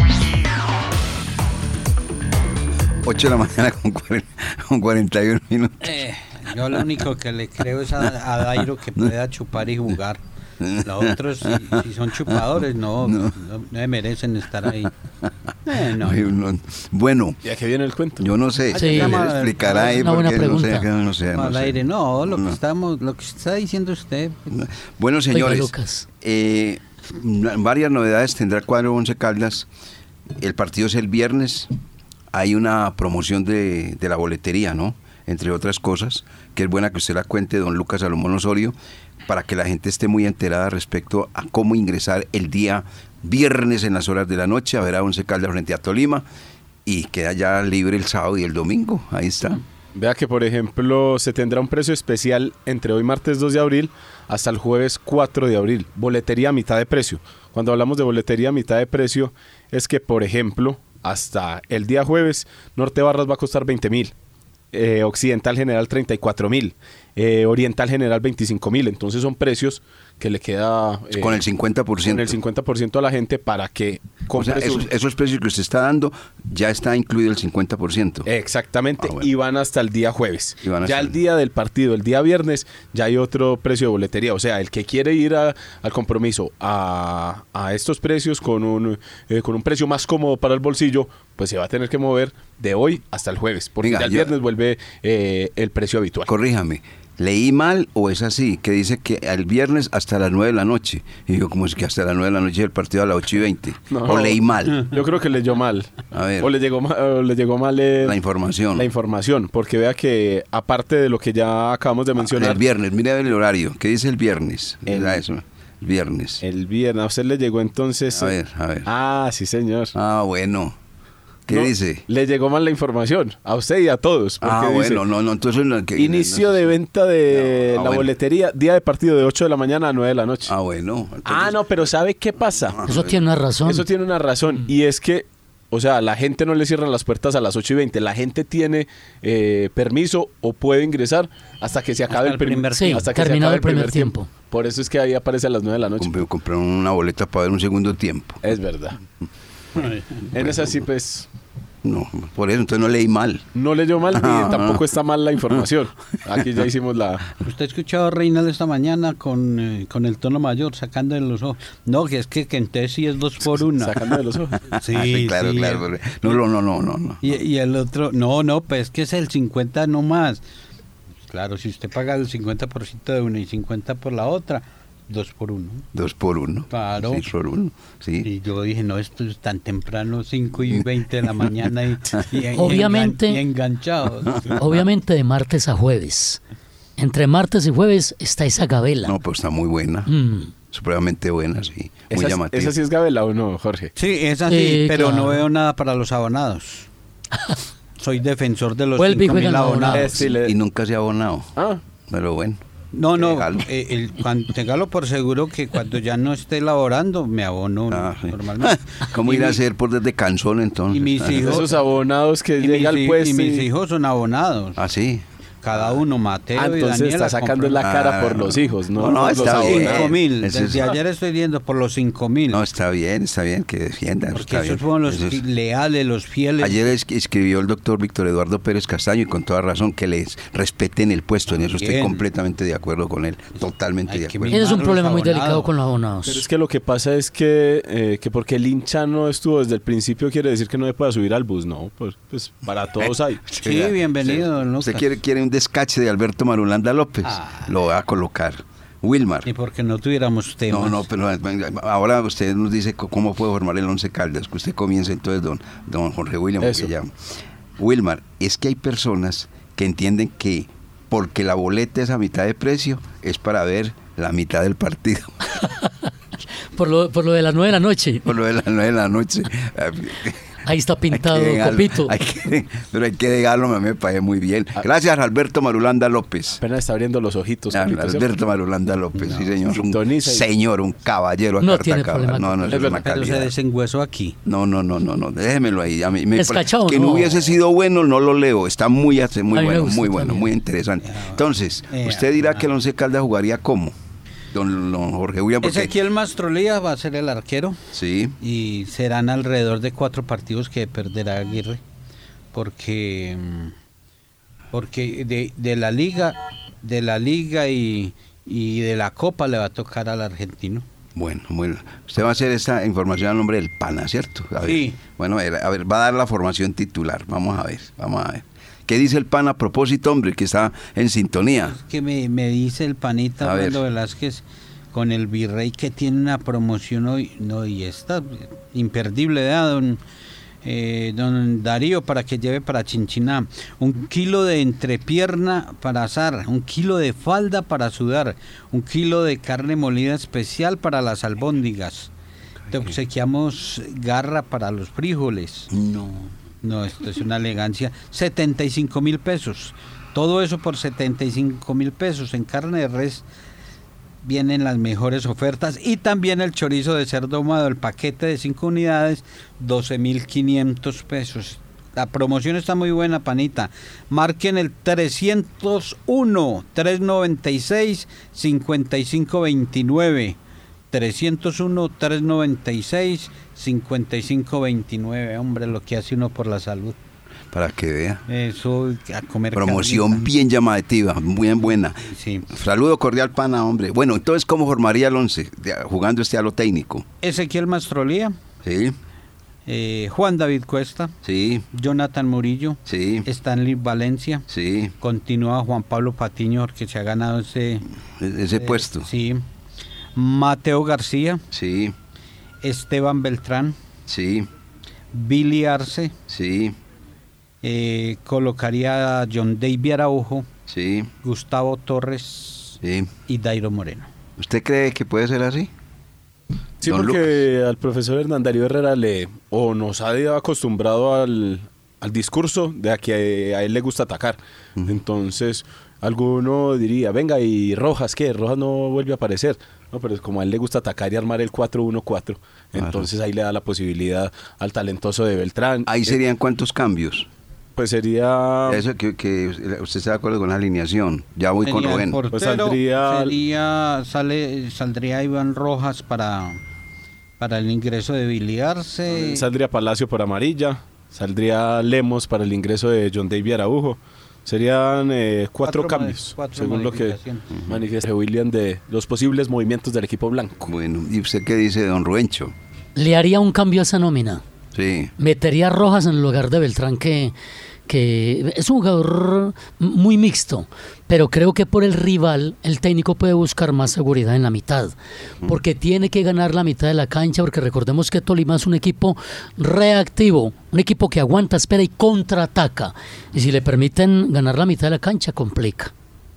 Speaker 3: ocho
Speaker 2: de la mañana con, cuarenta, con cuarenta y uno minutos.
Speaker 3: Eh, yo lo único que le creo es a, a Dairo que pueda chupar y jugar. Los otros, si, si son chupadores, no, no. no, no merecen estar ahí. Eh, no.
Speaker 2: Ay, no. Bueno,
Speaker 5: Ya que viene el cuento.
Speaker 2: yo no sé,
Speaker 4: Sí.
Speaker 2: le explicará ahí
Speaker 4: Una buena
Speaker 2: porque no sé,
Speaker 4: pregunta.
Speaker 2: no sé, no
Speaker 3: Al
Speaker 2: sé.
Speaker 3: aire, no, lo
Speaker 2: No.
Speaker 3: que estamos, lo que está diciendo usted.
Speaker 2: Bueno, señores,
Speaker 4: Oiga, Lucas.
Speaker 2: eh, varias novedades tendrá el cuadro Once Caldas. El partido es el viernes. Hay una promoción de, de la boletería, ¿no? Entre otras cosas, que es buena que usted la cuente, don Lucas Salomón Osorio, para que la gente esté muy enterada respecto a cómo ingresar el día viernes en las horas de la noche a ver a Once Caldas frente a Tolima, y queda ya libre el sábado y el domingo. Ahí está.
Speaker 5: Vea que, por ejemplo, se tendrá un precio especial entre hoy martes dos de abril hasta el jueves cuatro de abril. Boletería a mitad de precio. Cuando hablamos de boletería a mitad de precio es que, por ejemplo, hasta el día jueves, Norte Barras va a costar veinte mil. Eh, Occidental General treinta y cuatro mil, eh, Oriental General veinticinco mil. Entonces son precios que le queda eh,
Speaker 2: Con el cincuenta por ciento.
Speaker 5: con el cincuenta por ciento a la gente para que
Speaker 2: O
Speaker 5: compre
Speaker 2: sea,
Speaker 5: su-
Speaker 2: esos, esos precios que usted está dando, ya está incluido el cincuenta por ciento.
Speaker 5: Exactamente,
Speaker 2: Ah, bueno.
Speaker 5: y van hasta el día jueves.
Speaker 2: Y van hasta
Speaker 5: Ya el
Speaker 2: el-
Speaker 5: día del partido, el día viernes, ya hay otro precio de boletería. O sea, el que quiere ir a- al compromiso a, a estos precios con un, eh, con un precio más cómodo para el bolsillo, pues se va a tener que mover de hoy hasta el jueves, porque
Speaker 2: Venga,
Speaker 5: ya el
Speaker 2: yo-
Speaker 5: viernes vuelve eh, el precio habitual.
Speaker 2: Corríjame, ¿Leí mal o es así? Que dice que el viernes hasta las nueve de la noche. Y yo, ¿cómo es que hasta las nueve de la noche el partido a las ocho y veinte?
Speaker 5: No.
Speaker 2: ¿O leí mal?
Speaker 5: Yo creo que leyó mal.
Speaker 2: A ver.
Speaker 5: O le llegó mal, o le llegó mal el-
Speaker 2: La información.
Speaker 5: La información, porque vea que aparte de lo que ya acabamos de mencionar,
Speaker 2: El viernes, mira el horario. ¿Qué dice el viernes?
Speaker 5: El-
Speaker 2: Era eso. El viernes.
Speaker 5: el viernes a usted le llegó entonces...
Speaker 2: A ver, a ver.
Speaker 5: Ah, sí, señor.
Speaker 2: Ah, bueno. ¿Qué
Speaker 5: No,
Speaker 2: dice?
Speaker 5: Le llegó mal la información, a usted y a todos. Porque
Speaker 2: Ah,
Speaker 5: dice,
Speaker 2: bueno, no, no, entonces... No, que-
Speaker 5: inicio
Speaker 2: no,
Speaker 5: de venta de
Speaker 2: No, ah,
Speaker 5: la
Speaker 2: bueno.
Speaker 5: boletería, día de partido de ocho de la mañana a nueve de la noche.
Speaker 2: Ah, bueno. entonces-
Speaker 5: ah, no, pero ¿sabe qué pasa?
Speaker 4: Eso tiene una razón.
Speaker 5: Eso tiene una razón, y es que, o sea, la gente no le cierran las puertas a las ocho y veinte, la gente tiene eh, permiso o puede ingresar hasta que se acabe
Speaker 3: el
Speaker 5: el, prim-
Speaker 3: primer
Speaker 4: Sí,
Speaker 5: hasta que se
Speaker 4: terminado
Speaker 5: acabe
Speaker 4: el primer tiempo.
Speaker 5: Por eso es que ahí aparece a las nueve de la noche.
Speaker 2: Compré, compré una boleta para ver un segundo tiempo.
Speaker 5: Es verdad. En esa sí, pues,
Speaker 2: No, por eso, entonces no leí mal.
Speaker 5: no leyó mal
Speaker 2: Ah,
Speaker 5: ni tampoco
Speaker 2: ah.
Speaker 5: está mal la información. Aquí ya hicimos la...
Speaker 3: Usted ha escuchado a Reinaldo esta mañana con, eh, con el tono mayor, sacando de los ojos. No, que es que, que entonces sí es dos por una.
Speaker 5: Sacando de los ojos.
Speaker 3: Sí,
Speaker 2: claro,
Speaker 3: sí.
Speaker 2: claro. porque- No, no, no, no, no. no.
Speaker 3: Y, y el otro, no, no, pues es que es el cincuenta no más. Claro, si usted paga el cincuenta por ciento de una y cincuenta por la otra, dos por uno.
Speaker 2: Dos por uno.
Speaker 3: Claro.
Speaker 2: Seis por uno. Sí.
Speaker 3: Y yo dije, no, esto es tan temprano, cinco y veinte de la mañana y, y- y
Speaker 4: Obviamente-
Speaker 3: engan- y enganchados.
Speaker 4: Obviamente de martes a jueves. Entre martes y jueves está esa gabela.
Speaker 2: No, pues está muy buena.
Speaker 4: Mm.
Speaker 2: Supremamente buena, sí. Muy
Speaker 5: ¿Esa,
Speaker 2: llamativa.
Speaker 5: ¿Esa sí es Gabela o no, Jorge?
Speaker 3: Sí, es así,
Speaker 4: Sí,
Speaker 3: pero
Speaker 4: claro.
Speaker 3: no veo nada para los abonados. Soy defensor de los
Speaker 4: Vuelve y
Speaker 3: cinco mil
Speaker 4: juegan
Speaker 3: abonados.
Speaker 4: abonados.
Speaker 5: Eh, sí, le-
Speaker 2: Y nunca se ha abonado.
Speaker 5: Ah,
Speaker 2: Pero bueno.
Speaker 3: No, no,
Speaker 2: Déjalo.
Speaker 3: eh, el, cuando, téngalo por seguro que cuando ya no esté laborando, me abono
Speaker 2: Ah, sí.
Speaker 3: normalmente.
Speaker 2: ¿Cómo
Speaker 3: Y
Speaker 2: ir a
Speaker 3: mi-
Speaker 2: hacer por desde Canzón entonces?
Speaker 3: y mis
Speaker 2: Ah,
Speaker 3: hijos-
Speaker 5: esos abonados que
Speaker 3: Y
Speaker 5: llega
Speaker 3: mis,
Speaker 5: al
Speaker 3: hi-
Speaker 5: puesto.
Speaker 3: y mis
Speaker 5: y-
Speaker 3: hijos son abonados.
Speaker 2: Ah, sí.
Speaker 3: Cada uno, Mateo
Speaker 5: Ah,
Speaker 3: y
Speaker 5: entonces
Speaker 3: Daniela.
Speaker 5: está sacando la
Speaker 3: compran
Speaker 5: cara
Speaker 2: Ah,
Speaker 5: por los hijos, ¿no?
Speaker 2: no, no,
Speaker 5: por los
Speaker 2: está bien.
Speaker 5: abonados.
Speaker 3: cinco mil.
Speaker 2: Ese es-
Speaker 3: Desde ayer estoy viendo por los cinco mil.
Speaker 2: No, está bien, está bien que defiendan.
Speaker 3: Porque
Speaker 2: está
Speaker 3: esos
Speaker 2: bien.
Speaker 3: fueron los
Speaker 2: Eso es-
Speaker 3: leales, los fieles.
Speaker 2: Ayer es- escribió el doctor Víctor Eduardo Pérez Castaño y con toda razón que les respeten el puesto. En eso estoy
Speaker 3: Bien.
Speaker 2: completamente de acuerdo con él. Totalmente
Speaker 3: Hay
Speaker 2: de
Speaker 3: que
Speaker 2: acuerdo.
Speaker 3: mirar
Speaker 4: Ese es un
Speaker 3: los
Speaker 4: problema muy
Speaker 3: abonados.
Speaker 4: delicado con los abonados.
Speaker 5: Pero es que lo que pasa es que, eh, que porque el hincha no estuvo desde el principio quiere decir que no se pueda subir al bus, no, pues, pues para todos hay.
Speaker 3: Sí, bienvenido, don
Speaker 2: Usted
Speaker 3: Lucas.
Speaker 2: quiere, quiere un descache de Alberto Marulanda López.
Speaker 3: Ah.
Speaker 2: Lo va a colocar. Wilmar.
Speaker 3: Y porque no tuviéramos temas.
Speaker 2: No, no, pero ahora usted nos dice c- cómo puede formar el Once Caldas. Que usted comienza entonces, don, don Jorge William,
Speaker 5: Eso.
Speaker 2: porque ya. Wilmar, es que hay personas que entienden que porque la boleta es a mitad de precio es para ver la mitad del partido.
Speaker 4: Por lo, por lo de las nueve de la noche.
Speaker 2: Por lo de las nueve de la noche.
Speaker 4: Ahí está
Speaker 2: Hay que
Speaker 4: pintado,
Speaker 2: dejarlo,
Speaker 4: Copito.
Speaker 2: hay que- pero hay que dejarlo, a mí me parece muy bien. Gracias, Alberto Marulanda López.
Speaker 5: Apenas está abriendo los ojitos.
Speaker 2: Ah,
Speaker 5: Copito, ¿cierto?
Speaker 2: Alberto Marulanda López, sí señor, un
Speaker 5: Sintoniza y-
Speaker 2: señor, un caballero a
Speaker 4: No
Speaker 2: carta
Speaker 4: tiene
Speaker 2: cabal.
Speaker 4: problema
Speaker 2: No,
Speaker 4: con-
Speaker 2: no, eso
Speaker 5: Es
Speaker 2: es una
Speaker 5: verdad,
Speaker 3: Pero se
Speaker 2: calidad.
Speaker 3: desenguesó aquí.
Speaker 2: No, no, no, no, no, déjemelo ahí. A mí me
Speaker 4: ¿Descachado
Speaker 2: que
Speaker 4: no?
Speaker 2: no hubiese sido bueno, no lo leo. Está muy, hace- muy
Speaker 4: A mí me
Speaker 2: bueno,
Speaker 4: gusta
Speaker 2: muy bueno,
Speaker 4: también.
Speaker 2: muy interesante. Entonces,
Speaker 3: Eh,
Speaker 2: usted dirá
Speaker 3: ah.
Speaker 2: que el Once Caldas jugaría ¿cómo? Don, don Jorge William, porque
Speaker 3: Ezequiel Mastrolía va a ser el arquero
Speaker 2: sí,
Speaker 3: y serán alrededor de cuatro partidos que perderá Aguirre. Porque, mm, porque de, de la liga, de la liga y, y de la Copa le va a tocar al argentino.
Speaker 2: bueno, bueno. Usted va a hacer esta información a nombre del PANA, ¿cierto? A ver.
Speaker 3: Sí.
Speaker 2: Bueno, a ver, a ver, va a dar la formación titular. Vamos a ver, vamos a ver. ¿Qué dice el PANA a propósito, hombre, que está en sintonía?
Speaker 3: Que me, me dice el panita
Speaker 2: A ver.
Speaker 3: Orlando Velázquez con el Virrey que tiene una promoción hoy, no, y está imperdible, ¿verdad, don, eh, don Darío, para que lleve para Chinchiná? Un kilo de entrepierna para asar, un kilo de falda para sudar, un kilo de carne molida especial para las albóndigas. Te obsequiamos garra para los frijoles.
Speaker 2: No.
Speaker 3: No, esto es una elegancia. setenta y cinco mil pesos. Todo eso por setenta y cinco mil pesos. En carne de res vienen las mejores ofertas. Y también el chorizo de cerdo ahumado, el paquete de cinco unidades, doce mil quinientos pesos. La promoción está muy buena, panita. Marquen el trescientos uno, trescientos noventa y seis, cincuenta y cinco veintinueve. trescientos uno, trescientos noventa y seis, cincuenta y cinco veintinueve. Hombre, lo que hace uno por la salud.
Speaker 2: Para que vea.
Speaker 3: Eso, a comer
Speaker 2: Promoción
Speaker 3: carnita.
Speaker 2: bien llamativa, bien buena.
Speaker 3: Sí.
Speaker 2: Saludo cordial, pana, hombre. Bueno, entonces, ¿cómo formaría el once? De- Jugando este a lo técnico.
Speaker 3: Ezequiel Mastrolía,
Speaker 2: ¿Sí?
Speaker 3: eh, Juan David Cuesta,
Speaker 2: Sí,
Speaker 3: Jonathan Murillo,
Speaker 2: sí,
Speaker 3: Stanley Valencia,
Speaker 2: sí.
Speaker 3: continúa Juan Pablo Patiño, que se ha ganado ese,
Speaker 2: E- Ese
Speaker 3: eh,
Speaker 2: puesto.
Speaker 3: sí, Mateo García,
Speaker 2: Sí,
Speaker 3: Esteban Beltrán,
Speaker 2: sí,
Speaker 3: Billy Arce,
Speaker 2: sí,
Speaker 3: eh, colocaría a John David Araujo,
Speaker 2: sí,
Speaker 3: Gustavo Torres
Speaker 2: sí.
Speaker 3: y Dairo Moreno.
Speaker 2: ¿Usted cree que puede ser así?
Speaker 5: Sí,
Speaker 2: Don
Speaker 5: porque al profesor Hernán Darío Herrera le o nos ha acostumbrado al, al discurso de a que a, a él le gusta atacar.
Speaker 2: Ujú.
Speaker 5: Entonces, alguno diría, venga, ¿y Rojas qué? Rojas no vuelve a aparecer. No, pero es como a él le gusta atacar y armar el cuatro uno cuatro.
Speaker 2: Claro.
Speaker 5: Entonces ahí le da la posibilidad al talentoso de Beltrán.
Speaker 2: Ahí
Speaker 5: Eh,
Speaker 2: serían cuántos cambios.
Speaker 5: Pues sería...
Speaker 2: Eso que, que usted está de acuerdo con la alineación. Ya voy con
Speaker 3: Sería el
Speaker 2: Rubén.
Speaker 3: portero,
Speaker 5: Pues saldría-
Speaker 3: sería- sale, saldría Iván Rojas para, para el ingreso de Billy Arce.
Speaker 5: Saldría Palacio por amarilla, saldría Lemos para el ingreso de John David Araujo. Serían eh, cuatro,
Speaker 3: Cuatro
Speaker 5: cambios,
Speaker 3: modi- cuatro
Speaker 5: según lo que
Speaker 3: modificaciones.
Speaker 5: manifiesta William de los posibles movimientos del equipo blanco.
Speaker 2: Bueno, ¿y usted qué dice, don Rubencho?
Speaker 4: Le haría un cambio a esa nómina.
Speaker 2: Sí,
Speaker 4: Metería a Rojas en el lugar de Beltrán, que, que es un jugador muy mixto, pero creo que por el rival el técnico puede buscar más seguridad en la mitad, porque tiene que ganar la mitad de la cancha, porque recordemos que Tolima es un equipo reactivo, un equipo que aguanta, espera y contraataca, y si le permiten ganar la mitad de la cancha, complica.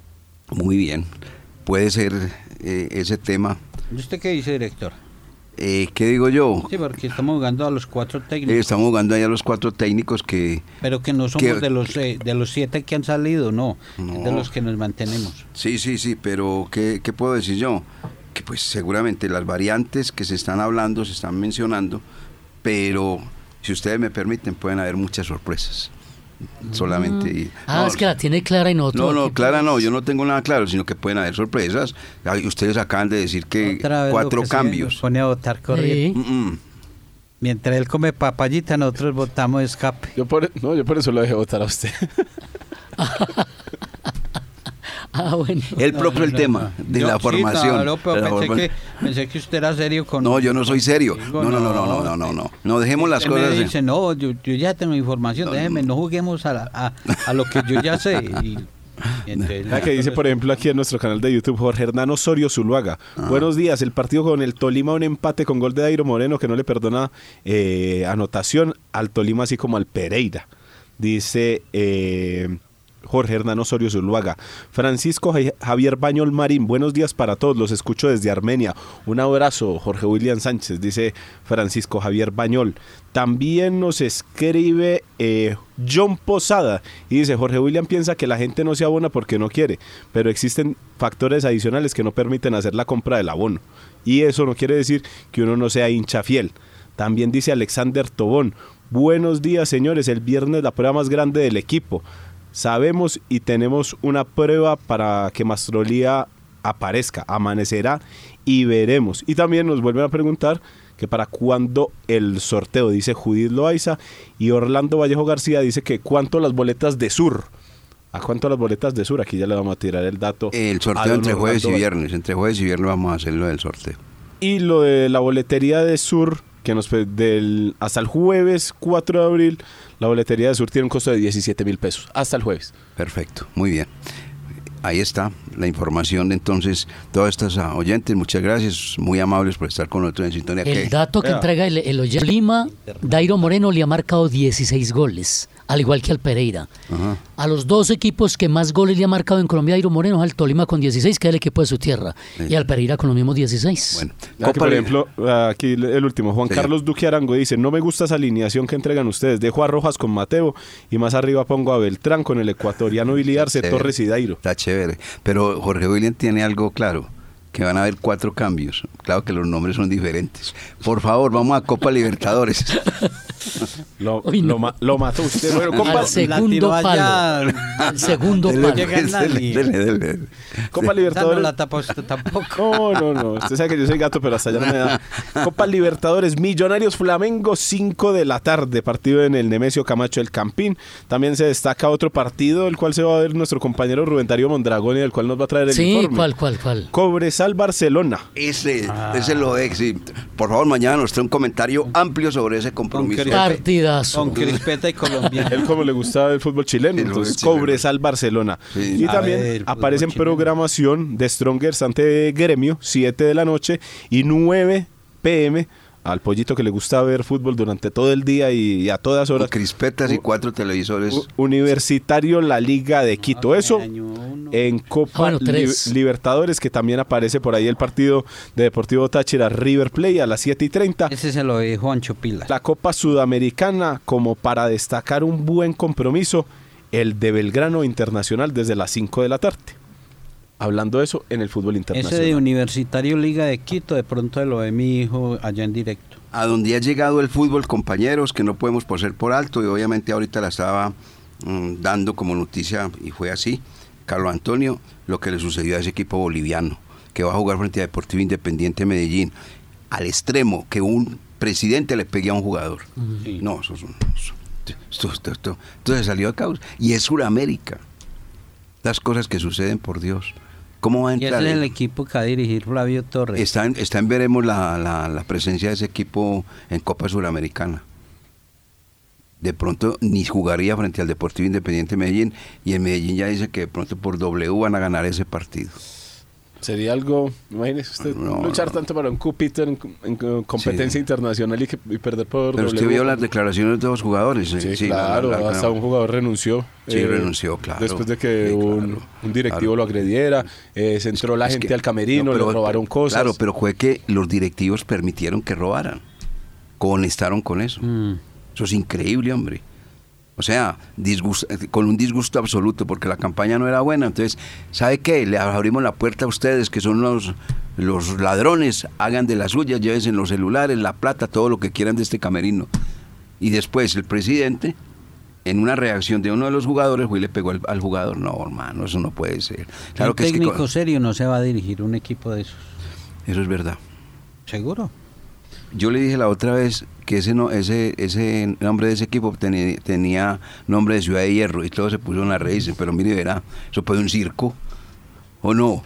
Speaker 2: muy bien. Puede ser eh, ese tema.
Speaker 3: ¿Y usted qué dice, director?
Speaker 2: Eh, ¿Qué digo yo?
Speaker 3: Sí, porque estamos jugando a los cuatro
Speaker 2: Eh,
Speaker 3: técnicos,
Speaker 2: estamos jugando allá los cuatro técnicos que...
Speaker 3: pero que no somos
Speaker 2: que-
Speaker 3: de los eh, de los siete que han salido, no,
Speaker 2: No.
Speaker 3: es de los que nos mantenemos.
Speaker 2: Sí, sí, sí, pero ¿qué, qué puedo decir yo? Que pues seguramente las variantes que se están hablando, se están mencionando, pero si ustedes me permiten, pueden haber muchas sorpresas. Solamente... y-
Speaker 4: Ah,
Speaker 2: no,
Speaker 4: es que la tiene clara y no
Speaker 2: No, no, Clara no, yo no tengo nada claro, sino que pueden haber sorpresas. Ay, ustedes acaban de decir que
Speaker 3: Otra vez lo
Speaker 2: cuatro
Speaker 3: que se
Speaker 2: cambios.
Speaker 3: nos pone a votar corriente.
Speaker 4: Sí.
Speaker 2: Mm, mm.
Speaker 3: Mientras él come papayita, nosotros votamos escape.
Speaker 5: Yo por, no, yo por eso lo dejé votar a usted.
Speaker 4: Ah, bueno.
Speaker 2: El
Speaker 3: No,
Speaker 2: propio
Speaker 3: no,
Speaker 2: el
Speaker 3: no,
Speaker 2: tema
Speaker 3: no.
Speaker 2: de
Speaker 3: Yo-
Speaker 2: la
Speaker 3: sí,
Speaker 2: formación.
Speaker 3: claro, pero
Speaker 2: de la
Speaker 3: pensé,
Speaker 2: forma-
Speaker 3: que, pensé que usted era serio con...
Speaker 2: No, yo no soy serio.
Speaker 3: conmigo,
Speaker 2: No, no, no, no, no, no, no, no. No dejemos las
Speaker 3: Usted me
Speaker 2: cosas.
Speaker 3: dice, no, yo, yo ya tengo información,
Speaker 2: No,
Speaker 3: déjeme, no juguemos a, la- a, a lo que yo ya sé. Y, y entonces,
Speaker 5: La que dice, por ejemplo, aquí en nuestro canal de YouTube, Jorge Hernán Osorio Zuluaga.
Speaker 2: Ah.
Speaker 5: Buenos días, el partido con el Tolima, un empate con gol de Dairo Moreno que no le perdona eh, anotación al Tolima, así como al Pereira. Dice eh, Jorge Hernán Osorio Zuluaga. Francisco Ja- Javier Bañol Marín, buenos días para todos, los escucho desde Armenia. Un abrazo, Jorge William Sánchez, dice Francisco Javier Bañol. También nos escribe eh, John Posada y dice, Jorge William piensa que la gente no se abona porque no quiere, pero existen factores adicionales que no permiten hacer la compra del abono. Y eso no quiere decir que uno no sea hincha fiel. También dice Alexander Tobón, buenos días señores, el viernes la prueba más grande del equipo. Sabemos y tenemos una prueba para que Mastrolía aparezca, amanecerá y veremos. Y también nos vuelven a preguntar que para cuándo el sorteo, dice Judith Loaiza, y Orlando Vallejo García dice que cuánto las boletas de Sur. ¿A cuánto las boletas de Sur? Aquí ya le vamos a tirar el dato.
Speaker 2: El
Speaker 5: a
Speaker 2: sorteo
Speaker 5: don
Speaker 2: entre jueves y
Speaker 5: Orlando.
Speaker 2: viernes. Entre jueves y viernes vamos a hacer lo del sorteo.
Speaker 5: Y lo de la boletería de Sur, que nos pe- del hasta el jueves cuatro de abril, la boletería de Sur tiene un costo de diecisiete mil pesos. Hasta el jueves.
Speaker 2: Perfecto, muy bien. Ahí está la información. Entonces, todas estas ah, oyentes, muchas gracias, muy amables por estar con nosotros en sintonía.
Speaker 4: El
Speaker 2: ¿Qué?
Speaker 4: dato que
Speaker 5: Vea.
Speaker 4: entrega el, el oyente Lima, Dairo Moreno le ha marcado dieciséis goles, al igual que al Pereira.
Speaker 2: Ajá.
Speaker 4: A los dos equipos que más goles le ha marcado en Colombia Dairo Moreno es al Tolima con dieciséis, que es el equipo de su tierra,
Speaker 2: Sí.
Speaker 4: y al Pereira con los mismos dieciséis.
Speaker 2: Bueno,
Speaker 5: Aquí,
Speaker 2: Copa
Speaker 5: por
Speaker 2: Li-
Speaker 5: ejemplo, aquí el último, Juan
Speaker 2: Señor.
Speaker 5: Carlos Duque Arango dice, no me gusta esa alineación que entregan ustedes, dejo a Rojas con Mateo y más arriba pongo a Beltrán con el ecuatoriano Billy Arce,
Speaker 2: Chévere.
Speaker 5: Torres y Dairo.
Speaker 2: Está chévere. Pero Jorge William tiene algo claro, que van a haber cuatro cambios. Claro que los nombres son diferentes. Por favor, vamos a Copa Libertadores.
Speaker 5: Lo,
Speaker 4: Uy,
Speaker 5: lo
Speaker 4: no.
Speaker 5: ma- lo mató usted. Bueno, compa,
Speaker 4: Al segundo
Speaker 3: La tiró
Speaker 4: palo.
Speaker 3: allá.
Speaker 4: Al segundo
Speaker 2: Dele,
Speaker 4: palo.
Speaker 3: llega
Speaker 2: pues,
Speaker 3: nadie.
Speaker 2: dele, dele, dele.
Speaker 5: Copa
Speaker 3: Esa no
Speaker 5: Libertadores.
Speaker 3: la tapa usted tampoco.
Speaker 5: No, no, no. Usted sabe que yo soy gato, pero hasta allá no me da. Copa Libertadores, Millonarios Flamengo, cinco de la tarde. Partido en el Nemesio Camacho del Campín. También se destaca otro partido, el cual se va a ver nuestro compañero Rubén Darío Mondragón y del cual nos va a traer el
Speaker 4: Sí,
Speaker 5: informe.
Speaker 4: ¿cuál, cuál, cuál?
Speaker 5: Cobresal Cobresal Barcelona.
Speaker 2: Ese, ah. ese lo es. Sí. Por favor, mañana nos trae un comentario amplio sobre ese compromiso.
Speaker 3: Con
Speaker 4: Partidazo.
Speaker 3: Con crispeta y colombiano.
Speaker 5: Él como le gustaba el fútbol chileno,
Speaker 2: El
Speaker 5: entonces
Speaker 2: chileno.
Speaker 5: Cobresal Barcelona.
Speaker 2: Sí.
Speaker 5: Y
Speaker 3: A
Speaker 5: también
Speaker 3: ver,
Speaker 5: aparece en
Speaker 3: fútbol chileno.
Speaker 5: programación de Strongers ante Gremio, siete de la noche y nueve pe eme. Al pollito que le gusta ver fútbol durante todo el día y, y a todas horas.
Speaker 2: Con crispetas y cuatro televisores.
Speaker 5: U- Universitario La Liga de Quito. Eso en Copa
Speaker 4: Ah, bueno,
Speaker 5: Li-
Speaker 4: tres.
Speaker 5: Libertadores, que también aparece por ahí el partido de Deportivo Táchira River Plate a las siete y treinta.
Speaker 3: Ese se lo dijo Ancho Pilas.
Speaker 5: La Copa Sudamericana, como para destacar un buen compromiso, el de Belgrano Internacional desde las cinco de la tarde. Hablando de eso en el fútbol internacional.
Speaker 3: Ese de Universitario Liga de Quito, de pronto lo ve mi hijo allá en directo.
Speaker 2: A donde ha llegado el fútbol, compañeros, que no podemos poner por alto, y obviamente ahorita la estaba mm, dando como noticia, y fue así, Carlos Antonio, lo que le sucedió a ese equipo boliviano, que va a jugar frente a Deportivo Independiente Medellín, al extremo que un presidente le pegue a un jugador.
Speaker 3: Sí.
Speaker 2: No, eso, eso, eso, esto, esto, esto, esto se salió de causa. Y es Sudamérica. Las cosas que suceden, por Dios. ¿Cómo va a
Speaker 3: Y ese
Speaker 2: entrar?
Speaker 3: es el equipo que va a dirigir Flavio Torres.
Speaker 2: Está en, está en veremos la, la, la presencia de ese equipo en Copa Suramericana. De pronto ni jugaría frente al Deportivo Independiente Medellín, y en Medellín ya dice que de pronto por W van a ganar ese partido.
Speaker 5: Sería algo, imagínese usted,
Speaker 2: No,
Speaker 5: luchar
Speaker 2: no.
Speaker 5: tanto para un cupito en, en competencia
Speaker 2: Sí.
Speaker 5: internacional y, que, y perder por
Speaker 2: Pero usted
Speaker 5: W.
Speaker 2: vio las declaraciones de los jugadores.
Speaker 5: Sí,
Speaker 2: Sí,
Speaker 5: claro,
Speaker 2: la- la- la-
Speaker 5: hasta un jugador renunció.
Speaker 2: Sí, renunció, claro.
Speaker 5: Después de que
Speaker 2: Sí,
Speaker 5: un,
Speaker 2: claro,
Speaker 5: un directivo
Speaker 2: claro.
Speaker 5: lo agrediera, eh, se entró la
Speaker 2: Es
Speaker 5: gente
Speaker 2: que-
Speaker 5: al camerino,
Speaker 2: no, pero-
Speaker 5: le robaron cosas.
Speaker 2: Claro, pero fue que los directivos permitieron que robaran. Conectaron con eso.
Speaker 3: Mm.
Speaker 2: Eso es increíble, hombre. O sea, disgust- con un disgusto absoluto, porque la campaña no era buena. Entonces, ¿sabe qué? Le abrimos la puerta a ustedes, que son los, los ladrones, hagan de las suyas, llévense los celulares, la plata, todo lo que quieran de este camerino. Y después el presidente, en una reacción de uno de los jugadores, fue y le pegó al, al jugador. No, hermano, eso no puede ser. Claro
Speaker 3: Un
Speaker 2: que es que
Speaker 3: técnico
Speaker 2: con-
Speaker 3: serio no se va a dirigir un equipo de esos.
Speaker 2: eso es verdad.
Speaker 3: ¿Seguro?
Speaker 2: Yo le dije la otra vez que ese no, ese ese nombre de ese equipo tenía, tenía nombre de Ciudad de Hierro, y todo se puso en las raíces, pero mire, verá, eso fue un circo, ¿o no?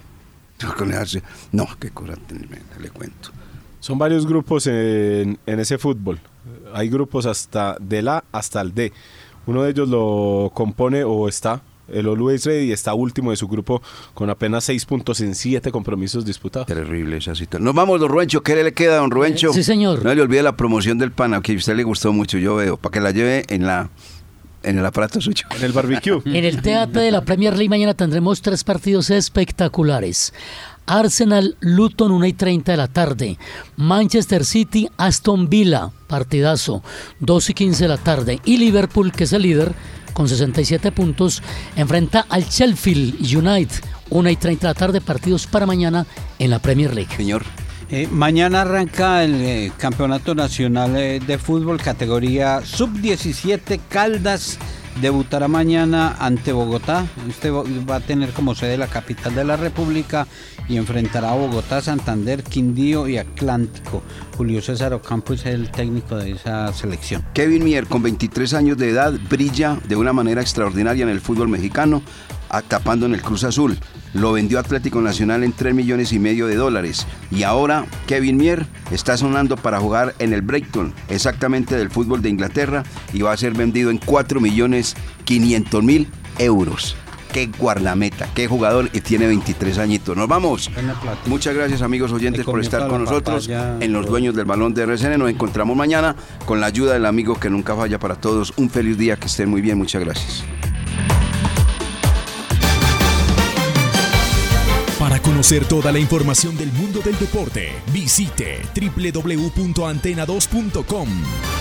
Speaker 2: No, qué cosa tremenda, le cuento.
Speaker 5: Son varios grupos en, en ese fútbol. Hay grupos hasta del A hasta el D. Uno de ellos lo compone o está el Always Ready, está último de su grupo con apenas seis puntos en siete compromisos disputados.
Speaker 2: Terrible esa situación. Nos vamos, don Rubencho. ¿Qué le queda, don Rubencho?
Speaker 4: Sí, señor.
Speaker 2: No le olvide la promoción del pana, que a usted le gustó mucho, yo veo, para que la lleve en la en el aparato suyo.
Speaker 5: En el barbecue.
Speaker 4: En el T A T de la Premier League mañana tendremos tres partidos espectaculares. Arsenal, Luton, una y treinta de la tarde. Manchester City, Aston Villa, partidazo, dos y quince de la tarde. Y Liverpool, que es el líder, con sesenta y siete puntos, enfrenta al Sheffield United, una y treinta de la tarde, partidos para mañana en la Premier League.
Speaker 2: Señor.
Speaker 3: Eh, mañana arranca el eh, Campeonato Nacional eh, de Fútbol, categoría sub diecisiete. Caldas debutará mañana ante Bogotá. Este va a tener como sede la capital de la República y enfrentará a Bogotá, Santander, Quindío y Atlántico. Julio César Ocampo es el técnico de esa selección.
Speaker 2: Kevin Mier, con veintitrés años de edad, brilla de una manera extraordinaria en el fútbol mexicano, tapando en el Cruz Azul. Lo vendió Atlético Nacional en tres millones y medio de dólares. Y ahora Kevin Mier está sonando para jugar en el Brighton, exactamente del fútbol de Inglaterra, y va a ser vendido en cuatro millones quinientos mil euros. Qué guardameta, qué jugador, y tiene veintitrés añitos. Nos vamos. Muchas gracias, amigos oyentes, por estar con nosotros en Los Dueños del Balón de R C N. Nos encontramos mañana con la ayuda del amigo que nunca falla para todos. Un feliz día, que estén muy bien. Muchas gracias.
Speaker 1: Para conocer toda la información del mundo del deporte, visite doble u doble u doble u punto antena dos punto com.